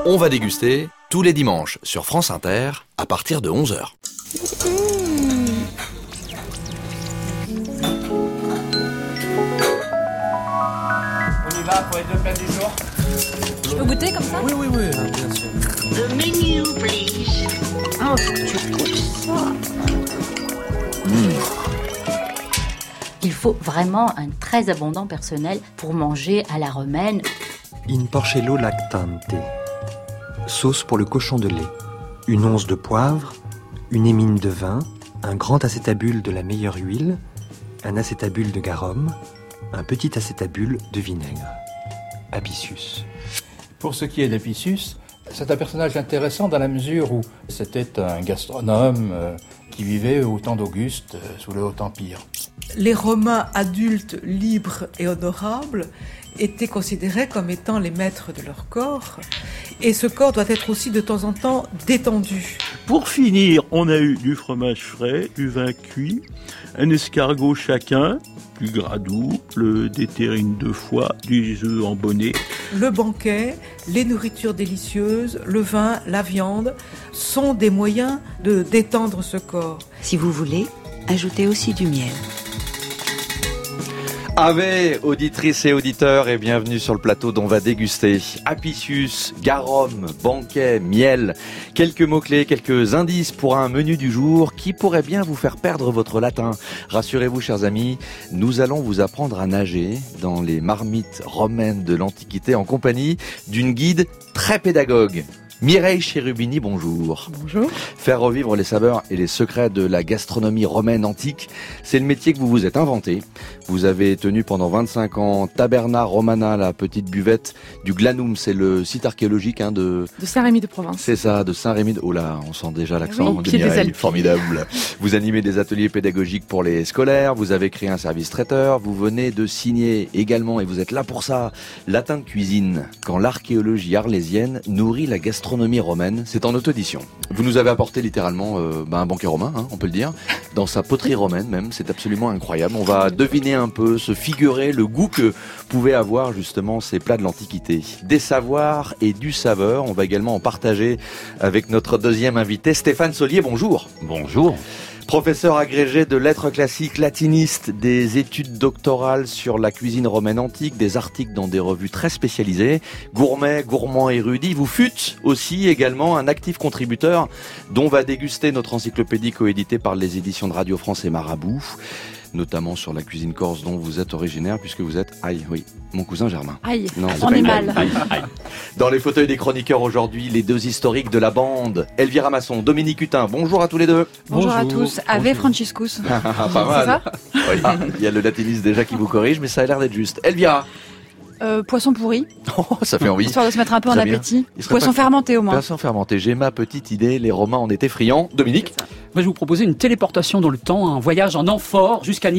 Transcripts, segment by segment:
On va déguster tous les dimanches sur France Inter à partir de 11h. On y va pour les 2 plats du jour. Je peux goûter comme ça ? Oui, bien sûr. The menu, please. Oh, tu pousses ça. Il faut vraiment un très abondant personnel pour manger à la romaine. In porcello lactante. Sauce pour le cochon de lait. Une once de poivre, une émine de vin, un grand acétabule de la meilleure huile, un acétabule de garum, un petit acétabule de vinaigre. Apicius. Pour ce qui est d'Apicius, c'est un personnage intéressant dans la mesure où c'était un gastronome qui vivait au temps d'Auguste, sous le Haut-Empire. Les Romains adultes, libres et honorables étaient considérés comme étant les maîtres de leur corps. Et ce corps doit être aussi de temps en temps détendu. Pour finir, on a eu du fromage frais, du vin cuit, un escargot chacun, du gras double, des terrines de foie, des œufs en bonnet. Le banquet, les nourritures délicieuses, le vin, la viande sont des moyens de détendre ce corps. Si vous voulez, ajoutez aussi du miel. Ave, auditrices et auditeurs, et bienvenue sur le plateau d'On va déguster. Apicius, garum, banquet, miel. Quelques mots-clés, quelques indices pour un menu du jour qui pourrait bien vous faire perdre votre latin. Rassurez-vous, chers amis, nous allons vous apprendre à nager dans les marmites romaines de l'Antiquité en compagnie d'une guide très pédagogue. Mireille Cherubini, bonjour. Bonjour. Faire revivre les saveurs et les secrets de la gastronomie romaine antique, c'est le métier que vous vous êtes inventé. Vous avez tenu pendant 25 ans Taberna Romana, la petite buvette du Glanum, c'est le site archéologique de Saint-Rémy-de-Provence. C'est ça, de Saint-Rémy. Oh là, on sent déjà l'accent Oui, de pied des Mireille, Alpes. formidable. Vous animez des ateliers pédagogiques pour les scolaires, vous avez créé un service traiteur, vous venez de signer également, et vous êtes là pour ça, Latin de cuisine, quand l'archéologie arlésienne nourrit la gastronomie romaine. C'est en auto-édition. Vous nous avez apporté littéralement un banquet romain, on peut le dire, dans sa poterie romaine même. C'est absolument incroyable. On va deviner un peu, se figurer le goût que pouvaient avoir justement ces plats de l'Antiquité. Des savoirs et du saveur. On va également en partager avec notre deuxième invité, Stéphane Solier. Bonjour. Bonjour. Professeur agrégé de lettres classiques, latiniste, des études doctorales sur la cuisine romaine antique, des articles dans des revues très spécialisées, gourmet, gourmand érudit. Vous fûtes aussi également un actif contributeur dont va déguster notre encyclopédie coéditée par les éditions de Radio France et Marabout, notamment sur la cuisine corse dont vous êtes originaire, puisque vous êtes, mon cousin Germain. Non, c'est on pas est une mal. blague. Dans les fauteuils des chroniqueurs aujourd'hui, les deux historiques de la bande, Elvira Masson, Dominique Hutin. Bonjour à tous les deux. Bonjour à tous. Ave Franciscus. Pas mal. Oui, il y a le latiniste déjà qui vous corrige, mais ça a l'air d'être juste. Elvira. Poisson pourri. Oh, ça fait envie. Histoire de se mettre un peu en Très bien. appétit. Poisson fermenté au moins. Poisson fermenté. J'ai ma petite idée. Les Romains en étaient friands. Dominique. Moi, je vous proposais une téléportation dans le temps, un voyage en amphore jusqu'à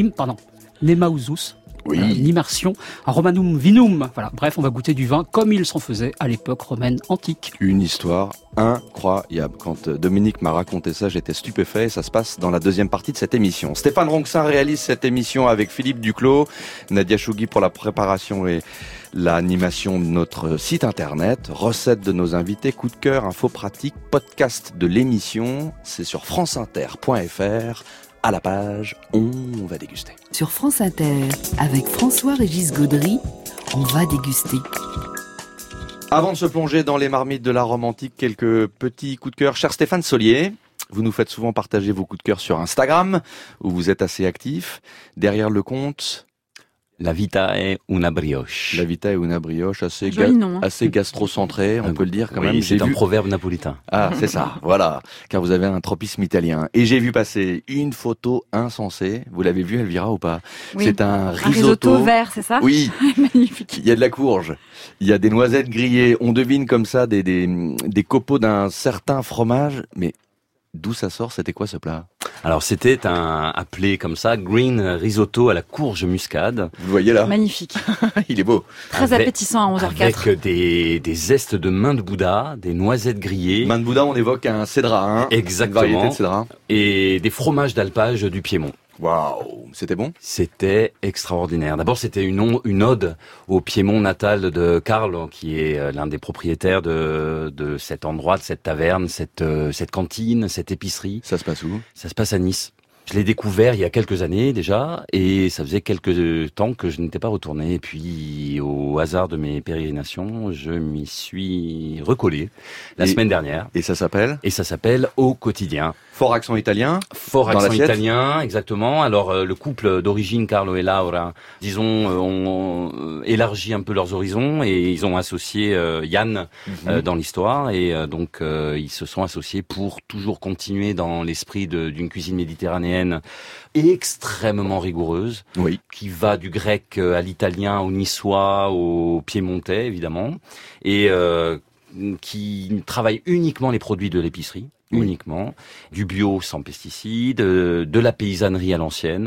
Nemausus. Oui. Une immersion, un Romanum vinum. Voilà. Bref, on va goûter du vin comme il s'en faisait à l'époque romaine antique. Une histoire incroyable. Quand Dominique m'a raconté ça, j'étais stupéfait. Ça se passe dans la deuxième partie de cette émission. Stéphane Ronxin réalise cette émission avec Philippe Duclos, Nadia Chougui pour la préparation et l'animation de notre site internet, recettes de nos invités, coup de cœur, infos pratiques, podcast de l'émission. C'est sur franceinter.fr. À la page, on va déguster. Sur France Inter, avec François-Régis Gaudry, on va déguster. Avant de se plonger dans les marmites de la Rome antique, quelques petits coups de cœur. Cher Stéphane Solier, vous nous faites souvent partager vos coups de cœur sur Instagram, où vous êtes assez actif. Derrière le compte... La vita è una brioche. La vita è una brioche, assez, Joli nom, hein. assez gastro-centré, on peut le dire quand même. Oui, c'est un proverbe napolitain. Ah, c'est ça, voilà, car vous avez un tropisme italien. Et j'ai vu passer une photo insensée, vous l'avez vu Elvira ou pas? Oui. C'est un risotto vert, c'est ça? Oui. Magnifique. Il y a de la courge, il y a des noisettes grillées, on devine comme ça des copeaux d'un certain fromage, mais d'où ça sort? C'était quoi ce plat? Alors c'était appelé comme ça, green risotto à la courge muscade. Vous le voyez là? Magnifique. Il est beau. Très appétissant à 11h04. Avec des zestes de main de Bouddha, des noisettes grillées. Main de Bouddha, on évoque un cédra, Exactement. Une variété de cédra. Et des fromages d'alpage du Piémont. Waouh, c'était bon ? C'était extraordinaire. D'abord, c'était une ode au Piémont natal de Carlo, qui est l'un des propriétaires de cet endroit, de cette taverne, cette cantine, cette épicerie. Ça se passe où ? Ça se passe à Nice. Je l'ai découvert il y a quelques années déjà, et ça faisait quelques temps que je n'étais pas retourné. Et puis, au hasard de mes pérégrinations, je m'y suis recollé la semaine dernière. Et ça s'appelle ? Et ça s'appelle Au Quotidien. Fort accent italien ? Fort accent italien, exactement. Alors, le couple d'origine, Carlo et Laura, disons, ont élargi un peu leurs horizons, et ils ont associé Yann dans l'histoire, et donc ils se sont associés pour toujours continuer dans l'esprit d'une cuisine méditerranéenne extrêmement rigoureuse, qui va du grec à l'italien, au niçois, au piémontais évidemment, et qui travaille uniquement les produits de l'épicerie. Uniquement, du bio sans pesticides, de la paysannerie à l'ancienne,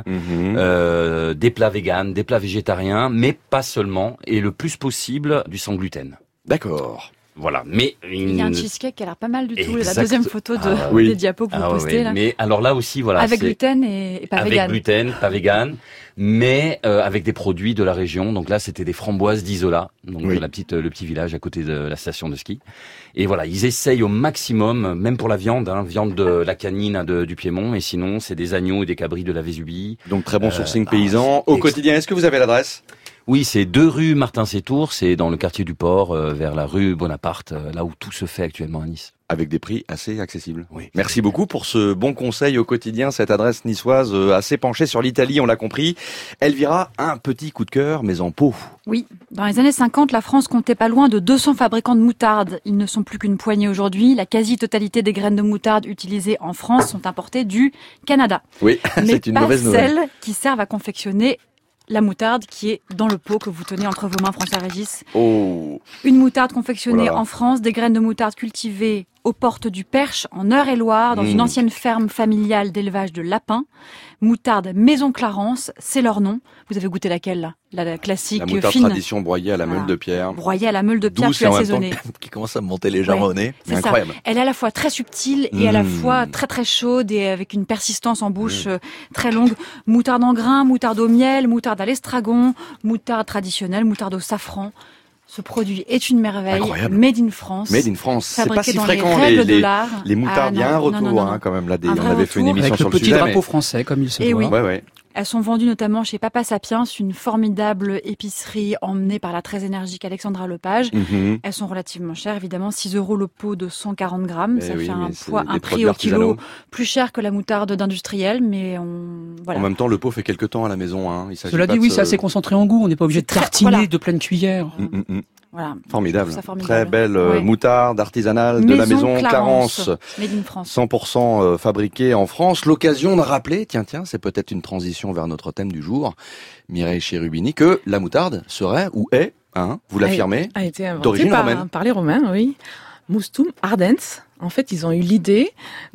des plats véganes, des plats végétariens, mais pas seulement, et le plus possible du sans gluten. D'accord. Voilà, mais il y a un cheesecake qui a l'air pas mal du tout. La deuxième photo des diapos que vous postez là. Mais alors là aussi, voilà, avec gluten et pas vegan. Avec gluten, pas vegan, mais avec des produits de la région. Donc là, c'était des framboises d'Isola, donc le petit village à côté de la station de ski. Et voilà, ils essayent au maximum, même pour la viande, viande de la canine du Piémont, et sinon c'est des agneaux et des cabris de la Vésubie. Donc très bon sourcing paysan. Au quotidien, est-ce que vous avez l'adresse ? Oui, c'est 2 rue Martin-Sétour, c'est dans le quartier du Port, vers la rue Bonaparte, là où tout se fait actuellement à Nice. Avec des prix assez accessibles. Oui. Merci beaucoup pour ce bon conseil au quotidien, cette adresse niçoise assez penchée sur l'Italie, on l'a compris. Elvira, un petit coup de cœur, mais en pot. Oui, dans les années 50, la France comptait pas loin de 200 fabricants de moutarde. Ils ne sont plus qu'une poignée aujourd'hui. La quasi-totalité des graines de moutarde utilisées en France sont importées du Canada. Oui, c'est une mauvaise nouvelle. Mais pas celles qui servent à confectionner la moutarde qui est dans le pot que vous tenez entre vos mains, François-Régis. Oh. Une moutarde confectionnée en France, des graines de moutarde cultivées aux portes du Perche, en Eure-et-Loire, dans une ancienne ferme familiale d'élevage de lapins. Moutarde Maison Clarence, c'est leur nom. Vous avez goûté laquelle, là ? La classique fine. La moutarde tradition broyée à la meule de pierre. Broyée à la meule de pierre, puis assaisonnée. Qui commence à me monter légèrement au nez. C'est incroyable. Ça. Elle est à la fois très subtile et à la fois très très chaude et avec une persistance en bouche très longue. Moutarde en grains, moutarde au miel, moutarde à l'estragon, moutarde traditionnelle, moutarde au safran. Ce produit est une merveille. Incroyable. Made in France. Made in France. C'est pas si fréquent les moutardes. Il y a un retour quand même là. On avait fait une émission sur le sujet. Avec le petit drapeau français comme il se doit. Oui. Ouais. Elles sont vendues notamment chez Papa Sapiens, une formidable épicerie emmenée par la très énergique Alexandra Lepage. Elles sont relativement chères, évidemment. 6 € le pot de 140 grammes. Ça fait un prix au kilo plus cher que la moutarde d'industriel, mais voilà. En même temps, le pot fait quelques temps à la maison. Cela dit, c'est assez concentré en goût. On n'est pas obligé de tartiner de pleine cuillère. Voilà. Formidable. Très belle moutarde artisanale de la maison Clarence. Made in France. 100% fabriquée en France. L'occasion de rappeler, tiens, c'est peut-être une transition vers notre thème du jour, Mireille Cherubini, que la moutarde serait ou est, vous l'affirmez, a été inventée d'origine romaine. Par les Romains, oui. Mustum ardens. En fait, ils ont eu l'idée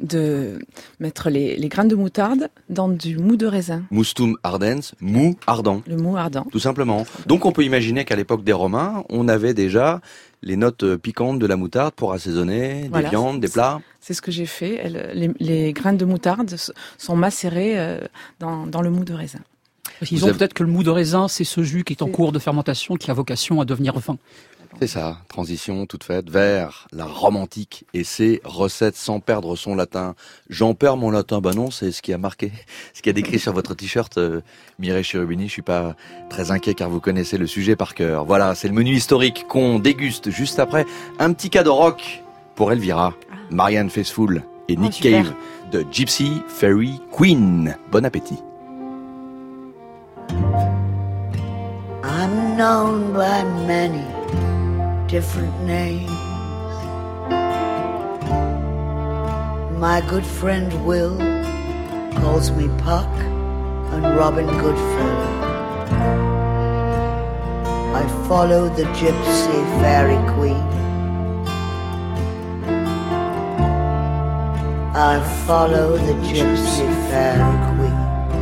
de mettre les graines de moutarde dans du mou de raisin. Mustum ardens, mou ardent. Le mou ardent. Tout simplement. Donc on peut imaginer qu'à l'époque des Romains, on avait déjà les notes piquantes de la moutarde pour assaisonner des viandes, des plats. C'est ce que j'ai fait. Les graines de moutarde sont macérées dans le mou de raisin. Ils ont peut-être que le mou de raisin, c'est ce jus qui est en cours de fermentation, qui a vocation à devenir vin. C'est ça, transition toute faite vers la Rome antique et ses recettes sans perdre son latin. J'en perds mon latin, non, c'est ce qui a marqué, ce qui a décrit sur votre t-shirt, Mireille Cherubini. Je suis pas très inquiet car vous connaissez le sujet par cœur. Voilà, c'est le menu historique qu'on déguste juste après. Un petit cadeau rock pour Elvira, Marianne Faithfull et Nick Cave de Gypsy Fairy Queen. Bon appétit. I'm known by many different names. My good friend Will calls me Puck and Robin Goodfellow. I follow the gypsy fairy queen. I follow the gypsy fairy queen.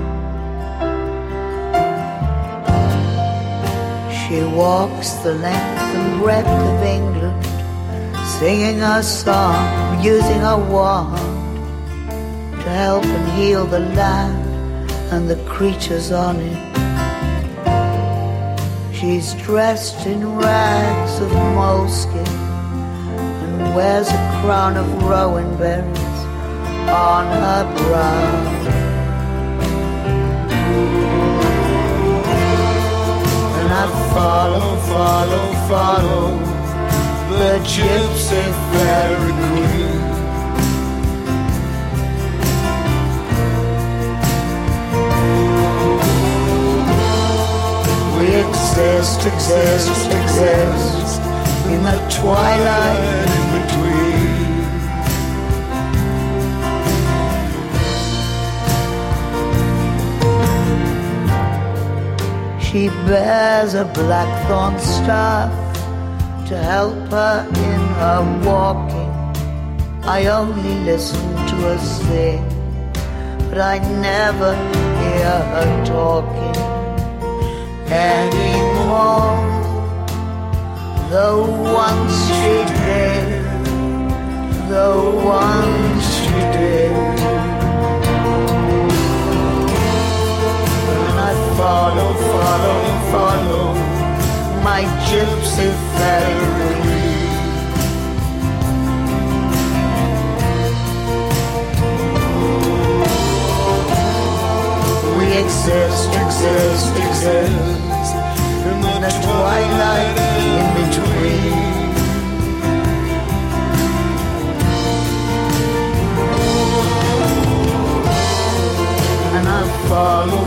She walks the length and breadth of England, singing a song, using a wand to help and heal the land and the creatures on it. She's dressed in rags of moleskin and wears a crown of rowan berries on her brow. And I follow the gypsy fairy queen. We exist in the twilight in between. She bears a blackthorn staff to help her in her walking. I only listen to her sing, but I never hear her talking anymore. Though once she did, and I follow my gypsy fairy. We exist in the twilight in between. And I follow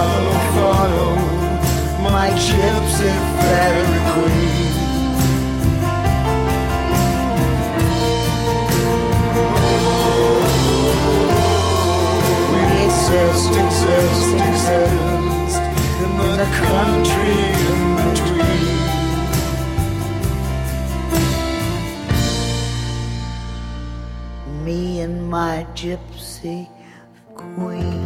my gypsy fairy queen. We exist in the country in between. Me and my gypsy queen.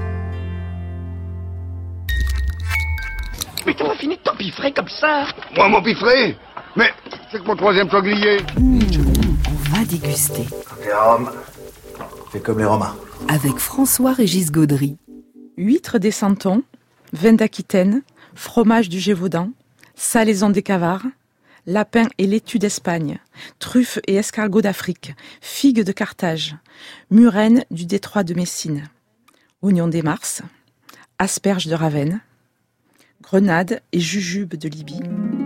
Mais t'as pas fini de t'empiffrer comme ça? Moi m'empiffrer? Mais c'est que mon troisième sanglier. On va déguster. Les Roms, c'est comme les Romains. Avec François-Régis Gaudry. Huîtres des Santons, vin d'Aquitaine, fromage du Gévaudan, salaison des Cavares, lapin et laitue d'Espagne, truffes et escargots d'Afrique, figues de Carthage, murènes du détroit de Messine, oignons des Mars, asperges de Ravenne, grenades et jujubes de Libye.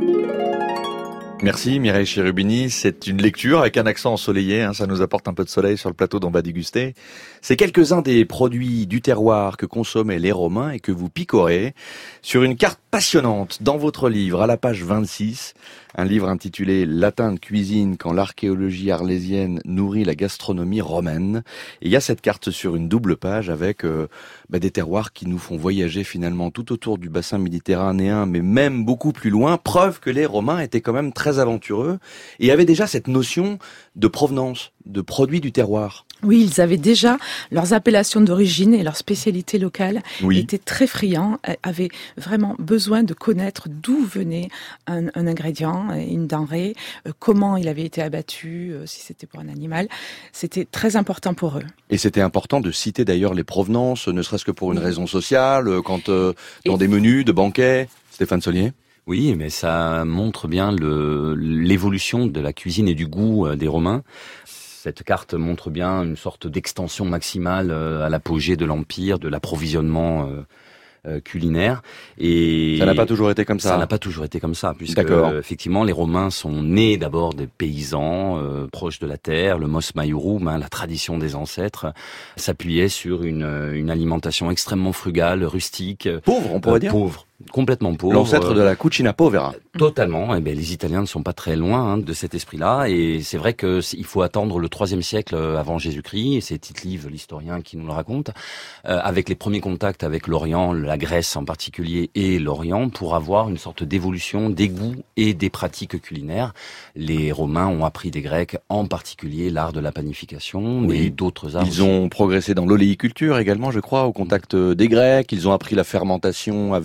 Merci Mireille Cherubini, c'est une lecture avec un accent ensoleillé, ça nous apporte un peu de soleil sur le plateau d'On va déguster. C'est quelques-uns des produits du terroir que consommaient les Romains et que vous picorez sur une carte passionnante dans votre livre à la page 26, un livre intitulé « Latin de cuisine quand l'archéologie arlésienne nourrit la gastronomie romaine ». Et il y a cette carte sur une double page avec des terroirs qui nous font voyager finalement tout autour du bassin méditerranéen, mais même beaucoup plus loin, preuve que les Romains étaient quand même très aventureux et avaient déjà cette notion de provenance, de produits du terroir. Oui, ils avaient déjà leurs appellations d'origine et leurs spécialités locales, étaient très friands, avaient vraiment besoin de connaître d'où venait un ingrédient, une denrée, comment il avait été abattu, si c'était pour un animal. C'était très important pour eux. Et c'était important de citer d'ailleurs les provenances, ne serait-ce que pour une raison sociale, quand dans des menus de banquets. Stéphane Solier? Oui, mais ça montre bien l'évolution de la cuisine et du goût des Romains. Cette carte montre bien une sorte d'extension maximale à l'apogée de l'Empire, de l'approvisionnement culinaire. Et ça n'a pas toujours été comme ça. Ça n'a pas toujours été comme ça, puisque effectivement les Romains sont nés d'abord des paysans proches de la terre. Le mos maiorum, la tradition des ancêtres, s'appuyait sur une alimentation extrêmement frugale, rustique, pauvre, on pourrait dire. Pauvre. Complètement pauvre. L'ancêtre de la cucina povera. Totalement. Et les Italiens ne sont pas très loin de cet esprit-là. Et c'est vrai que il faut attendre le IIIe siècle avant Jésus-Christ. Et c'est Tite-Live, l'historien, qui nous le raconte, avec les premiers contacts avec l'Orient, la Grèce en particulier, et l'Orient, pour avoir une sorte d'évolution des goûts et des pratiques culinaires. Les Romains ont appris des Grecs, en particulier l'art de la panification, mais d'autres arts. Ils ont progressé dans l'oléiculture également, je crois, au contact des Grecs. Ils ont appris la fermentation avec les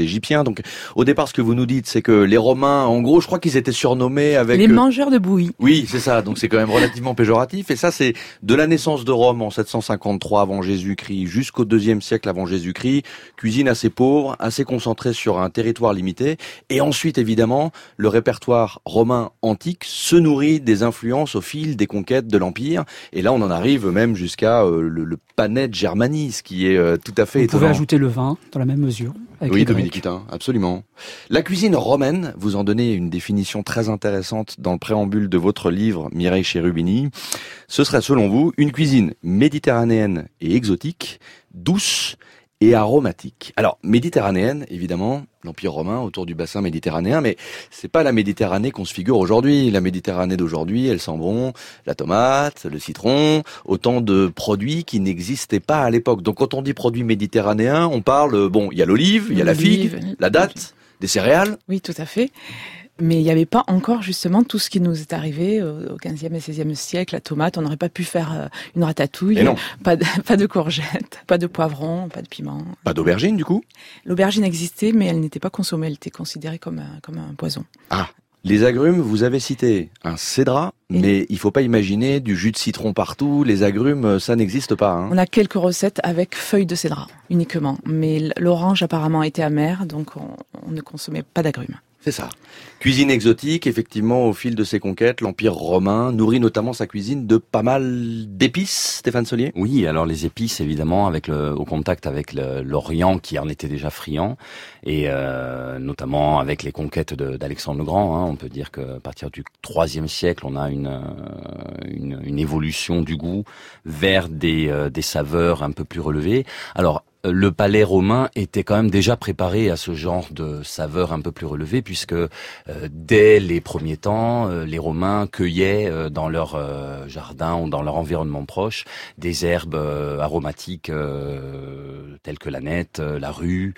Égyptiens. Donc, au départ, ce que vous nous dites, c'est que les Romains, en gros, je crois qu'ils étaient surnommés avec... Les mangeurs de bouillie. Oui, c'est ça. Donc, c'est quand même relativement péjoratif. Et ça, c'est de la naissance de Rome en 753 avant Jésus-Christ jusqu'au 2e siècle avant Jésus-Christ. Cuisine assez pauvre, assez concentrée sur un territoire limité. Et ensuite, évidemment, le répertoire romain antique se nourrit des influences au fil des conquêtes de l'Empire. Et là, on en arrive même jusqu'à le Panet Germanis, qui est tout à fait étonnant. Vous pouvez ajouter le vin dans la même mesure. Oui, Dominique Hutin, absolument. La cuisine romaine, vous en donnez une définition très intéressante dans le préambule de votre livre, Mireille Cherubini. Ce serait, selon vous, une cuisine méditerranéenne et exotique, douce et aromatique. Alors, méditerranéenne, évidemment, l'Empire romain autour du bassin méditerranéen, mais c'est pas la Méditerranée qu'on se figure aujourd'hui. La Méditerranée d'aujourd'hui, elle sent bon la tomate, le citron, autant de produits qui n'existaient pas à l'époque. Donc quand on dit produits méditerranéens, on parle, il y a l'olive, il y a la figue, la date, des céréales. Oui, tout à fait. Mais il n'y avait pas encore justement tout ce qui nous est arrivé au 15e et 16e siècle, la tomate. On n'aurait pas pu faire une ratatouille, pas de courgettes, pas de poivrons, pas de piment. Pas d'aubergine du coup ? L'aubergine existait, mais elle n'était pas consommée, elle était considérée comme un poison. Ah, les agrumes, vous avez cité un cédrat, mais il faut pas imaginer du jus de citron partout. Les agrumes, ça n'existe pas. Hein. On a quelques recettes avec feuilles de cédrat uniquement, mais l'orange apparemment était amère, donc on ne consommait pas d'agrumes. C'est ça. Cuisine exotique, effectivement, au fil de ses conquêtes, l'Empire romain nourrit notamment sa cuisine de pas mal d'épices, Stéphane Solier. Oui, alors les épices, évidemment, au contact avec l'Orient, qui en était déjà friand, et notamment avec les conquêtes d'Alexandre le Grand. On peut dire qu'à partir du IIIe siècle, on a une évolution du goût vers des saveurs un peu plus relevées. Alors, le palais romain était quand même déjà préparé à ce genre de saveurs un peu plus relevées, puisque dès les premiers temps, les Romains cueillaient dans leur jardin ou dans leur environnement proche des herbes aromatiques telles que la nette, la rue,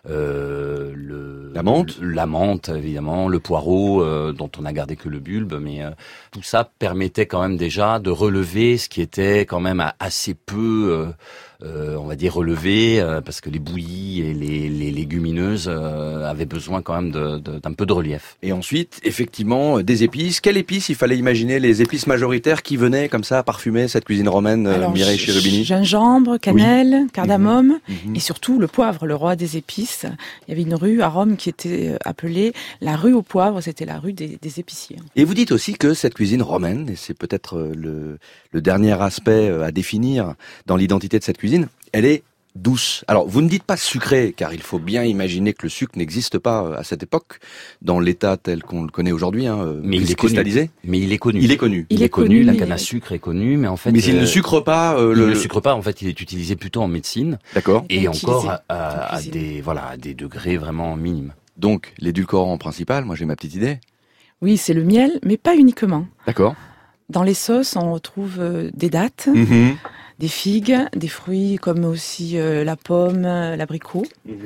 la menthe évidemment, le poireau dont on n'a gardé que le bulbe, mais tout ça permettait quand même déjà de relever ce qui était quand même assez peu on va dire relevé, parce que les bouillies et les légumineuses avaient besoin quand même d'un peu de relief. Et ensuite, effectivement, des épices. Quelles épices il fallait imaginer, les épices majoritaires qui venaient comme ça parfumer cette cuisine romaine, Mireille Cherubini? Gingembre, cannelle, cardamome, et surtout le poivre, le roi des épices. Il y avait une rue à Rome qui était appelée la rue au poivre, c'était la rue des épiciers. Et vous dites aussi que cette cuisine romaine, et c'est peut-être le dernier aspect à définir dans l'identité de cette cuisine, elle est douce. Alors, vous ne dites pas sucrée, car il faut bien imaginer que le sucre n'existe pas à cette époque, dans l'état tel qu'on le connaît aujourd'hui, mais il est cristallisé. Mais il est connu. Il est connu. Il est connu. La canne à sucre est connue, mais en fait. Mais il ne sucre pas. Il ne sucre pas. En fait, il est utilisé plutôt en médecine. D'accord. Et encore à des degrés vraiment minimes. Donc, l'édulcorant principal, moi j'ai ma petite idée. Oui, c'est le miel, mais pas uniquement. D'accord. Dans les sauces, on retrouve des dattes. Des figues, des fruits comme aussi la pomme, l'abricot.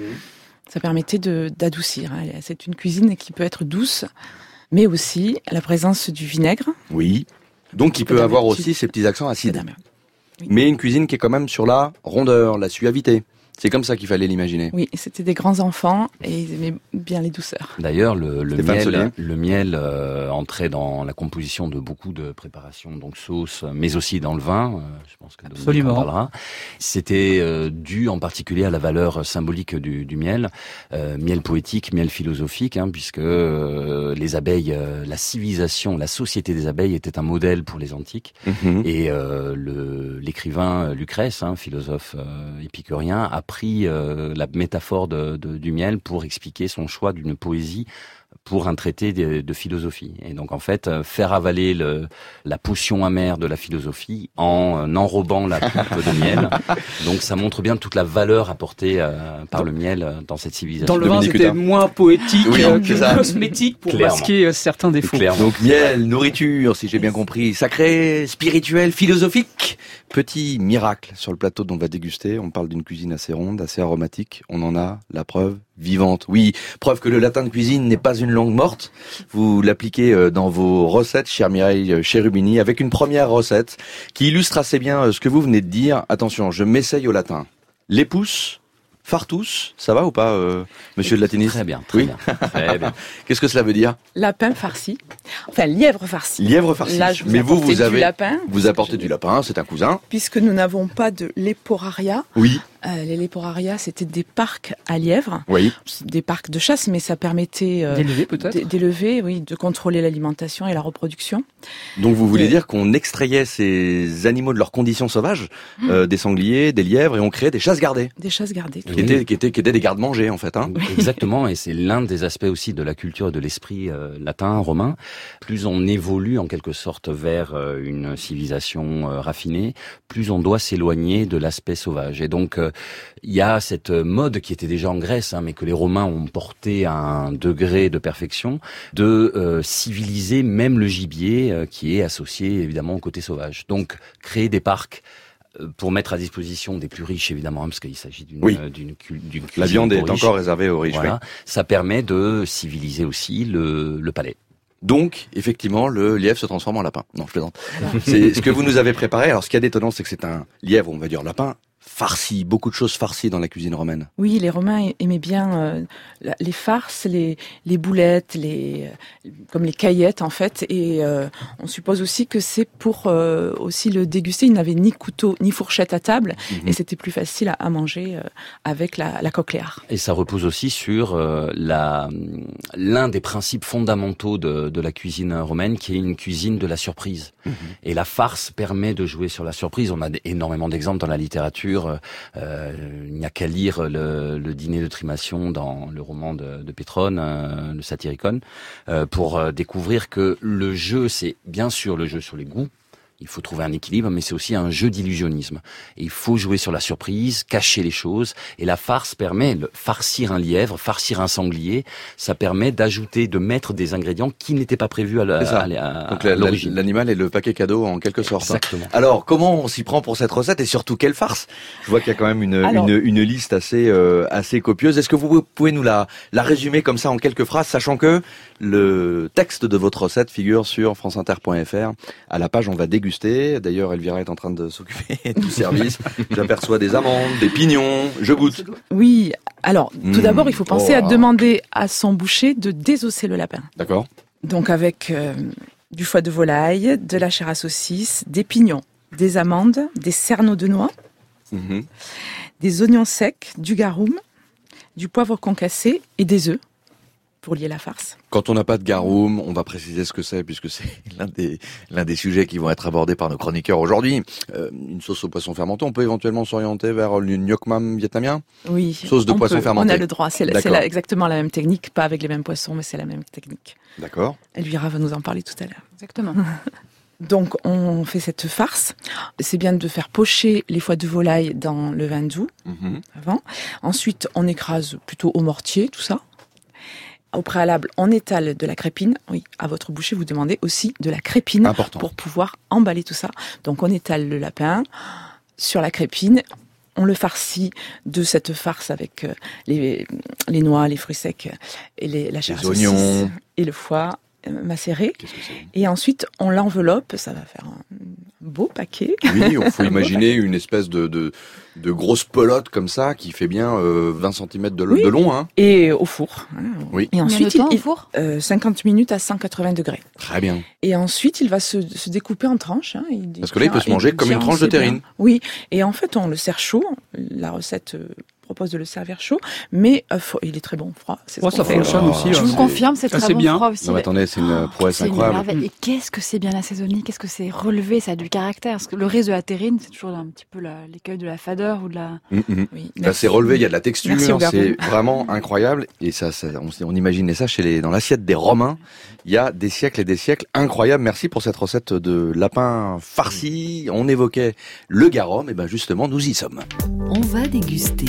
Ça permettait d'adoucir. C'est une cuisine qui peut être douce, mais aussi la présence du vinaigre. Oui, donc il peut avoir aussi ces petits accents acides. Oui. Mais une cuisine qui est quand même sur la rondeur, la suavité. C'est comme ça qu'il fallait l'imaginer. Oui, c'était des grands enfants et ils aimaient bien les douceurs. D'ailleurs, le miel entrait dans la composition de beaucoup de préparations, donc sauces, mais aussi dans le vin. Je pense que Dominique en parlera. C'était dû en particulier à la valeur symbolique du miel, miel poétique, miel philosophique, puisque les abeilles, la civilisation, la société des abeilles était un modèle pour les antiques. Et l'écrivain Lucrèce, philosophe épicurien, a pris la métaphore du miel pour expliquer son choix d'une poésie pour un traité de philosophie. Et donc, en fait, faire avaler la potion amère de la philosophie en enrobant la pulpe de miel. Donc, ça montre bien toute la valeur apportée par le miel dans cette civilisation. Dans le vin, c'était moins poétique que cosmétique pour masquer certains défauts. Donc, miel, nourriture, si j'ai bien compris, sacré, spirituel, philosophique. Petit miracle sur le plateau dont on va déguster. On parle d'une cuisine assez ronde, assez aromatique. On en a la preuve vivante. Oui, preuve que le latin de cuisine n'est pas une langue morte. Vous l'appliquez dans vos recettes, chère Mireille Cherubini, avec une première recette qui illustre assez bien ce que vous venez de dire. Attention, je m'essaye au latin. Lepus Fartus, ça va ou pas, monsieur de Latinis? Très bien, très bien. Très bien. Qu'est-ce que cela veut dire? Lapin farci. Enfin, lièvre farci. Lièvre farci. Là, je Mais vous avez, du lapin. vous apportez du lapin, c'est un cousin. Puisque nous n'avons pas de léporaria. Oui. Les léporaria, c'était des parcs à lièvres. Oui. Des parcs de chasse, mais ça permettait d'élever peut-être. D'élever, oui, de contrôler l'alimentation et la reproduction. Donc vous voulez dire qu'on extrayait ces animaux de leurs conditions sauvages, des sangliers, des lièvres, et on créait des chasses gardées. Des chasses gardées. Qui étaient des gardes-manger en fait. Hein. Exactement, et c'est l'un des aspects aussi de la culture et de l'esprit latin, romain. Plus on évolue en quelque sorte vers une civilisation raffinée, plus on doit s'éloigner de l'aspect sauvage. Et donc il y a cette mode qui était déjà en Grèce, mais que les Romains ont porté à un degré de perfection, de civiliser même le gibier qui est associé évidemment au côté sauvage. Donc créer des parcs pour mettre à disposition des plus riches, évidemment, parce qu'il s'agit d'une cuisine. La viande est encore réservée aux riches. Voilà. Oui. Ça permet de civiliser aussi le palais. Donc, effectivement, le lièvre se transforme en lapin. Non, je plaisante. C'est ce que vous nous avez préparé. Alors, ce qu'il y a d'étonnant, c'est que c'est un lièvre, on va dire lapin, farci, beaucoup de choses farcies dans la cuisine romaine. Oui, les Romains aimaient bien les farces, les boulettes, comme les caillettes en fait. Et on suppose aussi que c'est pour aussi le déguster. Ils n'avaient ni couteau ni fourchette à table, et c'était plus facile à manger avec la cochléar. Et ça repose aussi sur l'un des principes fondamentaux de la cuisine romaine, qui est une cuisine de la surprise. Et la farce permet de jouer sur la surprise. On a énormément d'exemples dans la littérature. Il n'y a qu'à lire le dîner de Trimation dans le roman de Pétrone, le Satyricon, pour découvrir que le jeu, c'est bien sûr le jeu sur les goûts. Il faut trouver un équilibre, mais c'est aussi un jeu d'illusionnisme. Et il faut jouer sur la surprise, cacher les choses. Et la farce permet de farcir un lièvre, farcir un sanglier. Ça permet d'ajouter, de mettre des ingrédients qui n'étaient pas prévus à l'origine. L'animal est le paquet cadeau en quelque sorte. Exactement. Alors, comment on s'y prend pour cette recette et surtout quelle farce? Je vois qu'il y a quand même une liste assez copieuse. Est-ce que vous pouvez nous la résumer comme ça en quelques phrases, sachant que le texte de votre recette figure sur franceinter.fr. À la page, on va déguster. D'ailleurs, Elvira est en train de s'occuper du service. J'aperçois des amandes, des pignons. Je goûte. Oui. Alors, tout d'abord, il faut penser à demander à son boucher de désosser le lapin. D'accord. Donc, avec du foie de volaille, de la chair à saucisse, des pignons, des amandes, des cerneaux de noix, des oignons secs, du garum, du poivre concassé et des œufs pour lier la farce. Quand on n'a pas de garum, on va préciser ce que c'est, puisque c'est l'un des sujets qui vont être abordés par nos chroniqueurs aujourd'hui. Une sauce au poisson fermenté, on peut éventuellement s'orienter vers le gnoc mam vietnamien? Oui. Sauce de poisson fermenté. On a le droit, c'est exactement la même technique, pas avec les mêmes poissons, mais c'est la même technique. D'accord. Elvira va nous en parler tout à l'heure. Exactement. Donc, on fait cette farce. C'est bien de faire pocher les foies de volaille dans le vin doux avant. Ensuite, on écrase plutôt au mortier, tout ça. Au préalable, on étale de la crépine. Oui, à votre boucher, vous demandez aussi de la crépine. Important. Pour pouvoir emballer tout ça. Donc, on étale le lapin sur la crépine. On le farcit de cette farce avec les noix, les fruits secs et la chair à saucisse oignons et le foie macéré. Qu'est-ce que c'est? Et ensuite, on l'enveloppe. Ça va faire un beau paquet. Oui, il faut imaginer une espèce de grosse pelote comme ça qui fait bien 20 cm de long. Hein. Et au four. Oui. Et ensuite, au four 50 minutes à 180 degrés. Très bien. Et ensuite, il va se découper en tranches. Parce que là, il peut se manger comme une tranche de terrine. Oui. Et en fait, on le sert chaud. La recette propose de le servir chaud, mais il est très bon froid. Ça fonctionne aussi. Je vous confirme, c'est très bon froid aussi. Non, attendez, c'est une prouesse incroyable. Et qu'est-ce que c'est bien assaisonné, qu'est-ce que c'est relevé, ça a du caractère. Parce que le riz de la terrine, c'est toujours un petit peu l'écueil de la fadeur ou de la... Oui, là, c'est relevé, il y a de la texture, c'est vraiment incroyable. Et on imaginait ça dans l'assiette des Romains, il y a des siècles et des siècles. Incroyable, merci pour cette recette de lapin farci. On évoquait le garum, et ben justement, nous y sommes. On va déguster.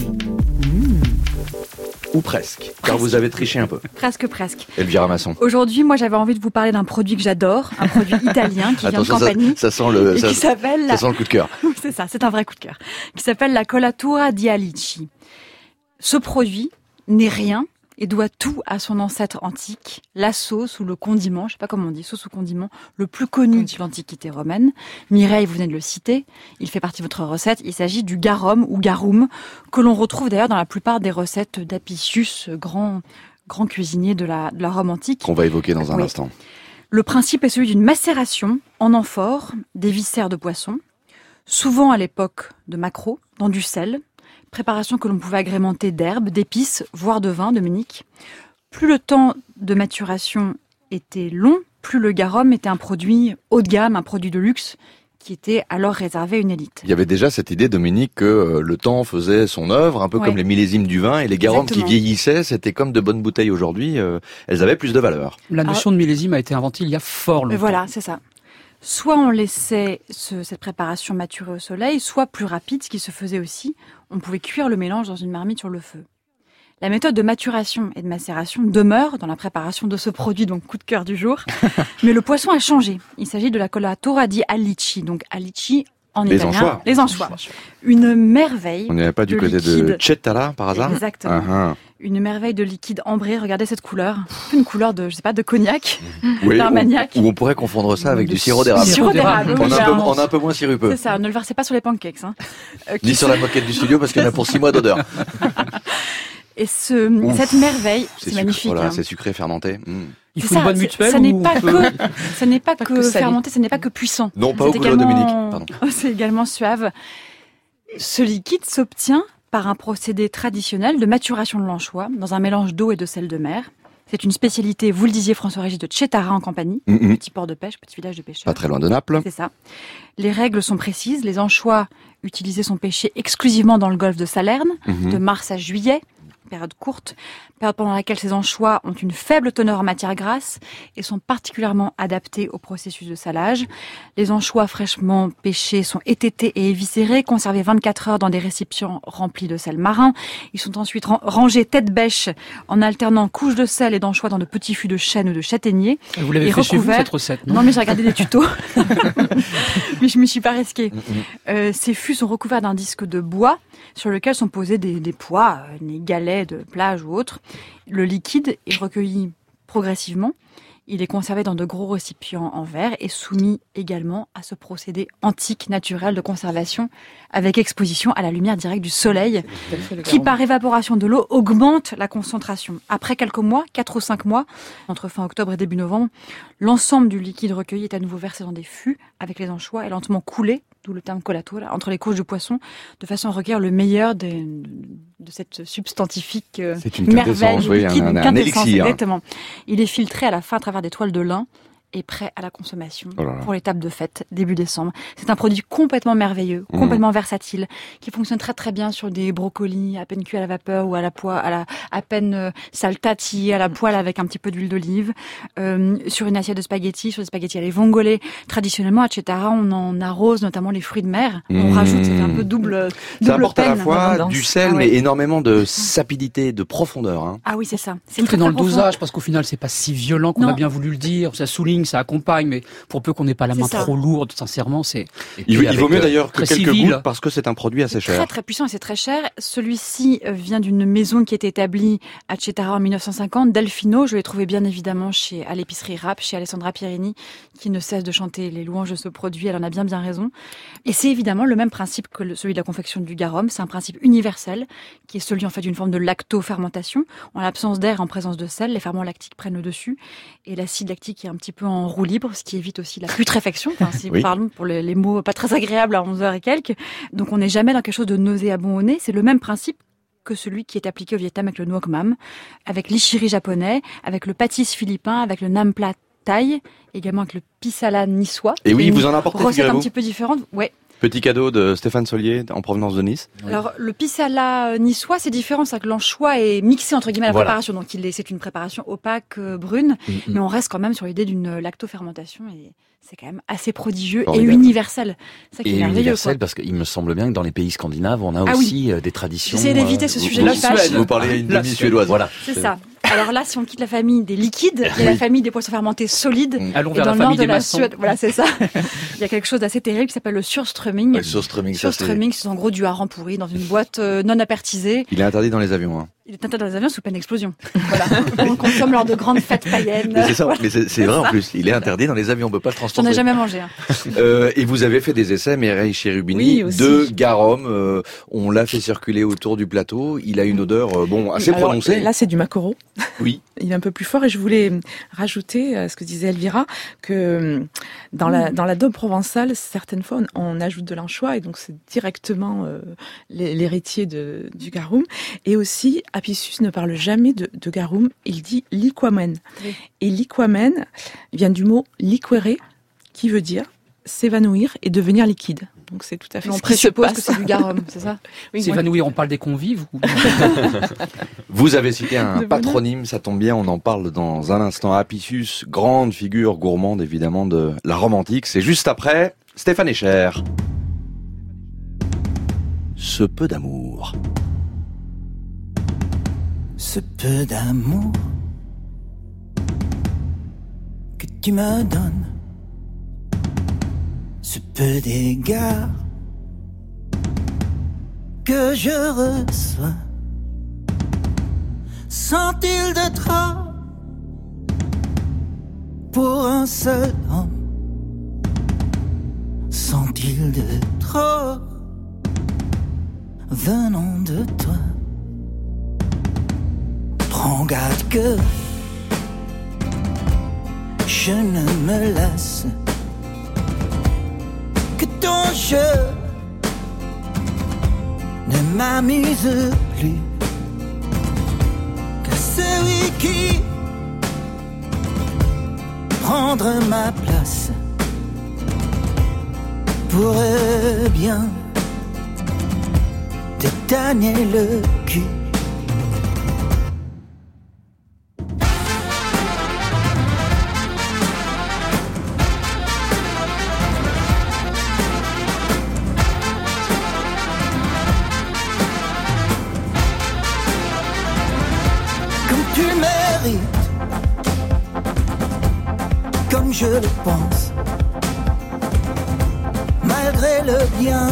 Ou presque, car vous avez triché un peu. Presque. Elvira Masson. Aujourd'hui, moi, j'avais envie de vous parler d'un produit que j'adore, un produit italien qui vient de Campanie. Ça sent le coup de cœur. C'est ça, c'est un vrai coup de cœur. Qui s'appelle la Colatura di Alici. Ce produit n'est rien et doit tout à son ancêtre antique, la sauce ou le condiment, je sais pas comment on dit, sauce ou condiment, le plus connu de l'Antiquité romaine. Mireille, vous venez de le citer, il fait partie de votre recette. Il s'agit du garum ou garum, que l'on retrouve d'ailleurs dans la plupart des recettes d'Apicius, grand cuisinier de la Rome antique. Qu'on va évoquer dans un instant. Le principe est celui d'une macération en amphore des viscères de poisson, souvent à l'époque de maquereau, dans du sel, préparation que l'on pouvait agrémenter d'herbes, d'épices, voire de vin, Dominique. Plus le temps de maturation était long, plus le garum était un produit haut de gamme, un produit de luxe, qui était alors réservé à une élite. Il y avait déjà cette idée, Dominique, que le temps faisait son œuvre, un peu comme les millésimes du vin, et les garums qui vieillissaient, c'était comme de bonnes bouteilles aujourd'hui, elles avaient plus de valeur. La notion de millésime a été inventée il y a fort longtemps. Voilà, c'est ça. Soit on laissait cette préparation maturer au soleil, soit plus rapide, ce qui se faisait aussi, on pouvait cuire le mélange dans une marmite sur le feu. La méthode de maturation et de macération demeure dans la préparation de ce produit, donc coup de cœur du jour. Mais le poisson a changé. Il s'agit de la colatura di alici, donc alici en italien. Les anchois. Une merveille. On n'est pas du côté de Cettara par hasard? Exactement. Une merveille de liquide ambré. Regardez cette couleur. Une couleur de, je sais pas, de cognac, d'armagnac. Ou on pourrait confondre ça avec du sirop d'érable. Sirop d'érable. On est un peu moins sirupeux. C'est ça. Ne le versez pas sur les pancakes. Ni sur la moquette du studio parce qu'il y en a pour 6 mois d'odeur. Et cette merveille, c'est magnifique. Voilà, c'est sucré, fermenté. Il faut une bonne mutuelle. Ça n'est pas que fermenté, ça n'est pas que puissant. Non, pas au goulot, Dominique. Pardon. C'est également suave. Ce liquide s'obtient par un procédé traditionnel de maturation de l'anchois dans un mélange d'eau et de sel de mer. C'est une spécialité, vous le disiez François-Régis, de Cettara en Campanie, petit port de pêche, petit village de pêcheurs. Pas très loin de Naples. C'est ça. Les règles sont précises. Les anchois utilisés sont pêchés exclusivement dans le golfe de Salerne, de mars à juillet. Période courte, période pendant laquelle ces anchois ont une faible teneur en matière grasse et sont particulièrement adaptés au processus de salage. Les anchois fraîchement pêchés sont étêtés et éviscérés, conservés 24 heures dans des récipients remplis de sel marin. Ils sont ensuite rangés tête bêche en alternant couches de sel et d'anchois dans de petits fûts de chêne ou de châtaignier. Vous l'avez fait chez vous, cette recette, non? Non, mais j'ai regardé des tutos. Mais je me suis pas risquée. Ces fûts sont recouverts d'un disque de bois sur lequel sont posés des pois, des galets de plage ou autres. Le liquide est recueilli progressivement. Il est conservé dans de gros récipients en verre et soumis également à ce procédé antique naturel de conservation avec exposition à la lumière directe du soleil qui, par évaporation de l'eau, augmente la concentration. Après quelques mois, 4 ou 5 mois, entre fin octobre et début novembre, l'ensemble du liquide recueilli est à nouveau versé dans des fûts avec les anchois et lentement coulé, d'où le terme colatura, entre les couches de poisson, de façon à recueillir le meilleur de cette substantifique merveille liquide, un élixir. Exactement. Il est filtré à la fin à travers des toiles de lin et prêt à la consommation pour les tables de fête début décembre. C'est un produit complètement merveilleux, complètement versatile, qui fonctionne très très bien sur des brocolis à peine cuits à la vapeur ou à peine saltati à la poêle avec un petit peu d'huile d'olive, sur une assiette de spaghettis, sur des spaghettis à les vongole. Traditionnellement à Cettara, on en arrose notamment les fruits de mer. On rajoute, ça fait un peu double ça apporte peine, à la fois du sel mais énormément de sapidité, de profondeur. Ah oui, c'est ça. C'est très dans le dosage parce qu'au final c'est pas si violent qu'on a bien voulu le dire. Ça souligne, ça accompagne, mais pour peu qu'on n'ait pas la main trop lourde, sincèrement, c'est... Il vaut mieux d'ailleurs que quelques gouttes parce que c'est un produit assez cher. Très très puissant et c'est très cher. Celui-ci vient d'une maison qui est établie à Cettara en 1950, Delfino. Je l'ai trouvé bien évidemment à l'épicerie Rapp, chez Alessandra Pierini, qui ne cesse de chanter les louanges de ce produit. Elle en a bien raison. Et c'est évidemment le même principe que celui de la confection du garum. C'est un principe universel, qui est celui en fait d'une forme de lactofermentation. En l'absence d'air, en présence de sel, les ferments lactiques prennent le dessus et l'acide lactique est un petit peu en roue libre, ce qui évite aussi la putréfaction, si nous parlons pour les mots pas très agréables à 11h et quelques. Donc on n'est jamais dans quelque chose de nauséabond au nez. C'est le même principe que celui qui est appliqué au Vietnam avec le nuoc mam, avec l'ichiri japonais, avec le patis philippin, avec le nam plat thaï, également avec le pisala niçois. Et oui, vous en apportez, recette un petit peu différente. Ouais. Petit cadeau de Stéphane Solier en provenance de Nice. Alors le pisala niçois, c'est différent, c'est que l'anchois est mixé entre guillemets à la préparation, donc c'est une préparation opaque, brune, mais on reste quand même sur l'idée d'une lactofermentation et c'est quand même assez prodigieux et universel. Ça qui est merveilleux. Universel parce qu'il me semble bien que dans les pays scandinaves, on a aussi des traditions. J'essaie d'éviter ce sujet-là. Vous parlez une demi-suédoise. Voilà. C'est ça. Alors là, si on quitte la famille des liquides, il y a la famille des poissons fermentés solides. Allons vers la famille des maçons. Suède, voilà, c'est ça. Il y a quelque chose d'assez terrible qui s'appelle le surströmming. Le surströmming, c'est en gros du hareng pourri dans une boîte non apertisée. Il est interdit dans les avions. Il est interdit dans les avions sous peine d'explosion. Voilà. On consomme lors de grandes fêtes païennes. Mais c'est ça, voilà. mais c'est vrai en plus. Il est interdit dans les avions, on peut pas le transporter. J'en ai jamais mangé. Hein. Et vous avez fait des essais, Mireille Cherubini, de garum. On l'a fait circuler autour du plateau. Il a une odeur, assez prononcée. Là, c'est du maquereau. Oui. Il est un peu plus fort et je voulais rajouter à ce que disait Elvira que dans la daube provençale, certaines fois, on ajoute de l'anchois et donc c'est directement l'héritier du garum. Et aussi, Apicius ne parle jamais de garum, il dit liquamen. Oui. Et liquamen vient du mot liquere, qui veut dire s'évanouir et devenir liquide. Donc c'est tout à fait on présuppose que c'est du garum, c'est ça? Oui, s'évanouir, on parle des convives ou... Vous avez cité un patronyme, ça tombe bien, on en parle dans un instant. Apicius, grande figure gourmande évidemment de la Rome antique. C'est juste après Stéphane Echer. Ce peu d'amour. Ce peu d'amour que tu me donnes, ce peu d'égard que je reçois, sont-ils de trop pour un seul homme? Sont-ils de trop venant de toi? Prends garde que je ne me lasse, que ton jeu ne m'amuse plus, que celui qui prendra ma place pourrait bien te donner le cul. Comme je le pense, malgré le bien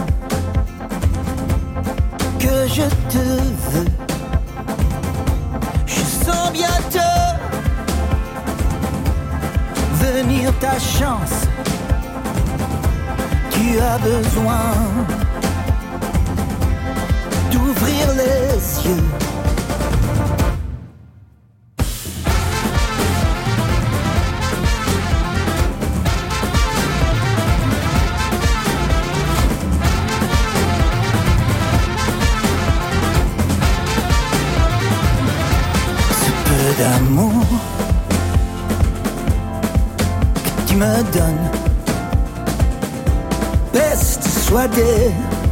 que je te veux, je sens bientôt venir ta chance. Tu as besoin d'ouvrir les yeux. D'amour que tu me donnes, peste soit des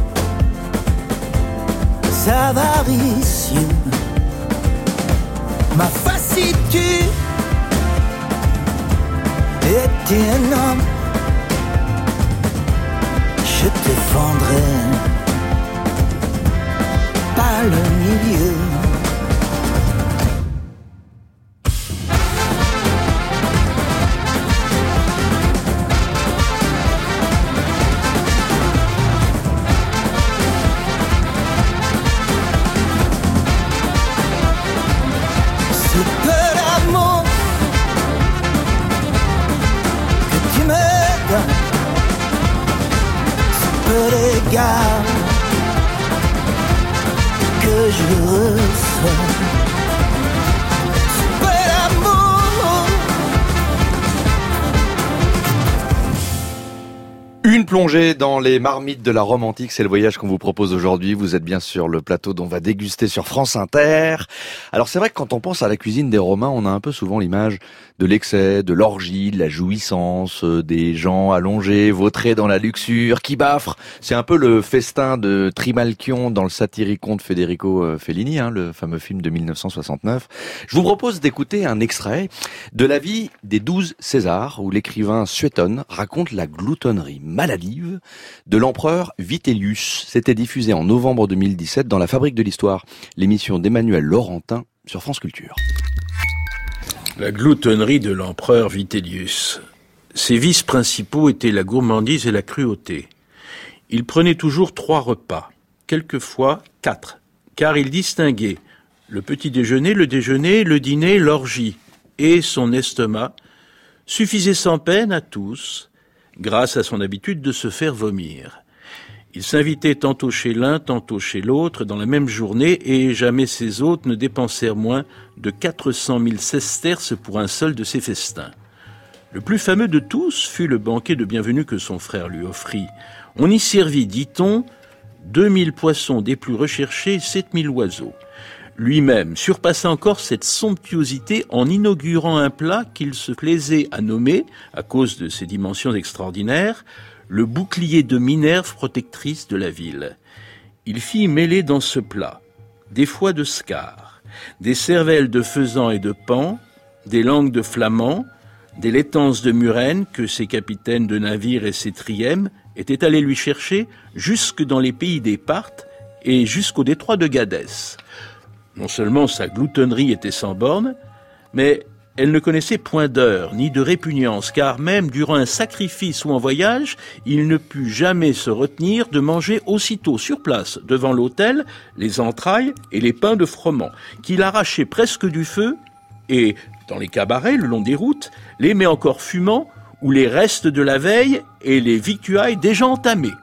avaricieux, ma facitude était un homme, je te fendrai par le milieu. Que je reçois, ce peu d'amour. Une plongée dans les marmites de la Rome antique, c'est le voyage qu'on vous propose aujourd'hui. Vous êtes bien sur le plateau dont on va déguster sur France Inter. Alors c'est vrai que quand on pense à la cuisine des Romains, on a un peu souvent l'image de l'excès, de l'orgie, de la jouissance, des gens allongés, vautrés dans la luxure, qui baffrent. C'est un peu le festin de Trimalchion dans le Satyricon de Federico Fellini, le fameux film de 1969. Je vous propose d'écouter un extrait de la vie des 12 Césars, où l'écrivain Suétone raconte la gloutonnerie maladive de l'empereur Vitellius. C'était diffusé en novembre 2017 dans La Fabrique de l'Histoire, l'émission d'Emmanuel Laurentin sur France Culture. La gloutonnerie de l'empereur Vitellius. Ses vices principaux étaient la gourmandise et la cruauté. Il prenait toujours 3 repas, quelquefois 4, car il distinguait Le petit déjeuner, le déjeuner, le dîner, l'orgie. Et son estomac suffisait sans peine à tous, grâce à son habitude de se faire vomir. Il s'invitait tantôt chez l'un, tantôt chez l'autre dans la même journée, et jamais ses hôtes ne dépensèrent moins de 400 000 sesterces pour un seul de ses festins. Le plus fameux de tous fut le banquet de bienvenue que son frère lui offrit. On y servit, dit-on, 2000 poissons des plus recherchés et 7000 oiseaux. Lui-même surpassa encore cette somptuosité en inaugurant un plat qu'il se plaisait à nommer, à cause de ses dimensions extraordinaires, le bouclier de Minerve protectrice de la ville. Il fit mêler dans ce plat des foies de scar, des cervelles de faisan et de paon, des langues de flamand, des laitances de murène que ses capitaines de navires et ses trièmes étaient allés lui chercher jusque dans les pays des Parthes et jusqu'au détroit de Gadès. Non seulement sa gloutonnerie était sans borne, mais elle ne connaissait point d'heure ni de répugnance, car même durant un sacrifice ou en voyage, il ne put jamais se retenir de manger aussitôt sur place, devant l'autel, les entrailles et les pains de froment, qu'il arrachait presque du feu, et, dans les cabarets, le long des routes, les mets encore fumants, ou les restes de la veille et les victuailles déjà entamées.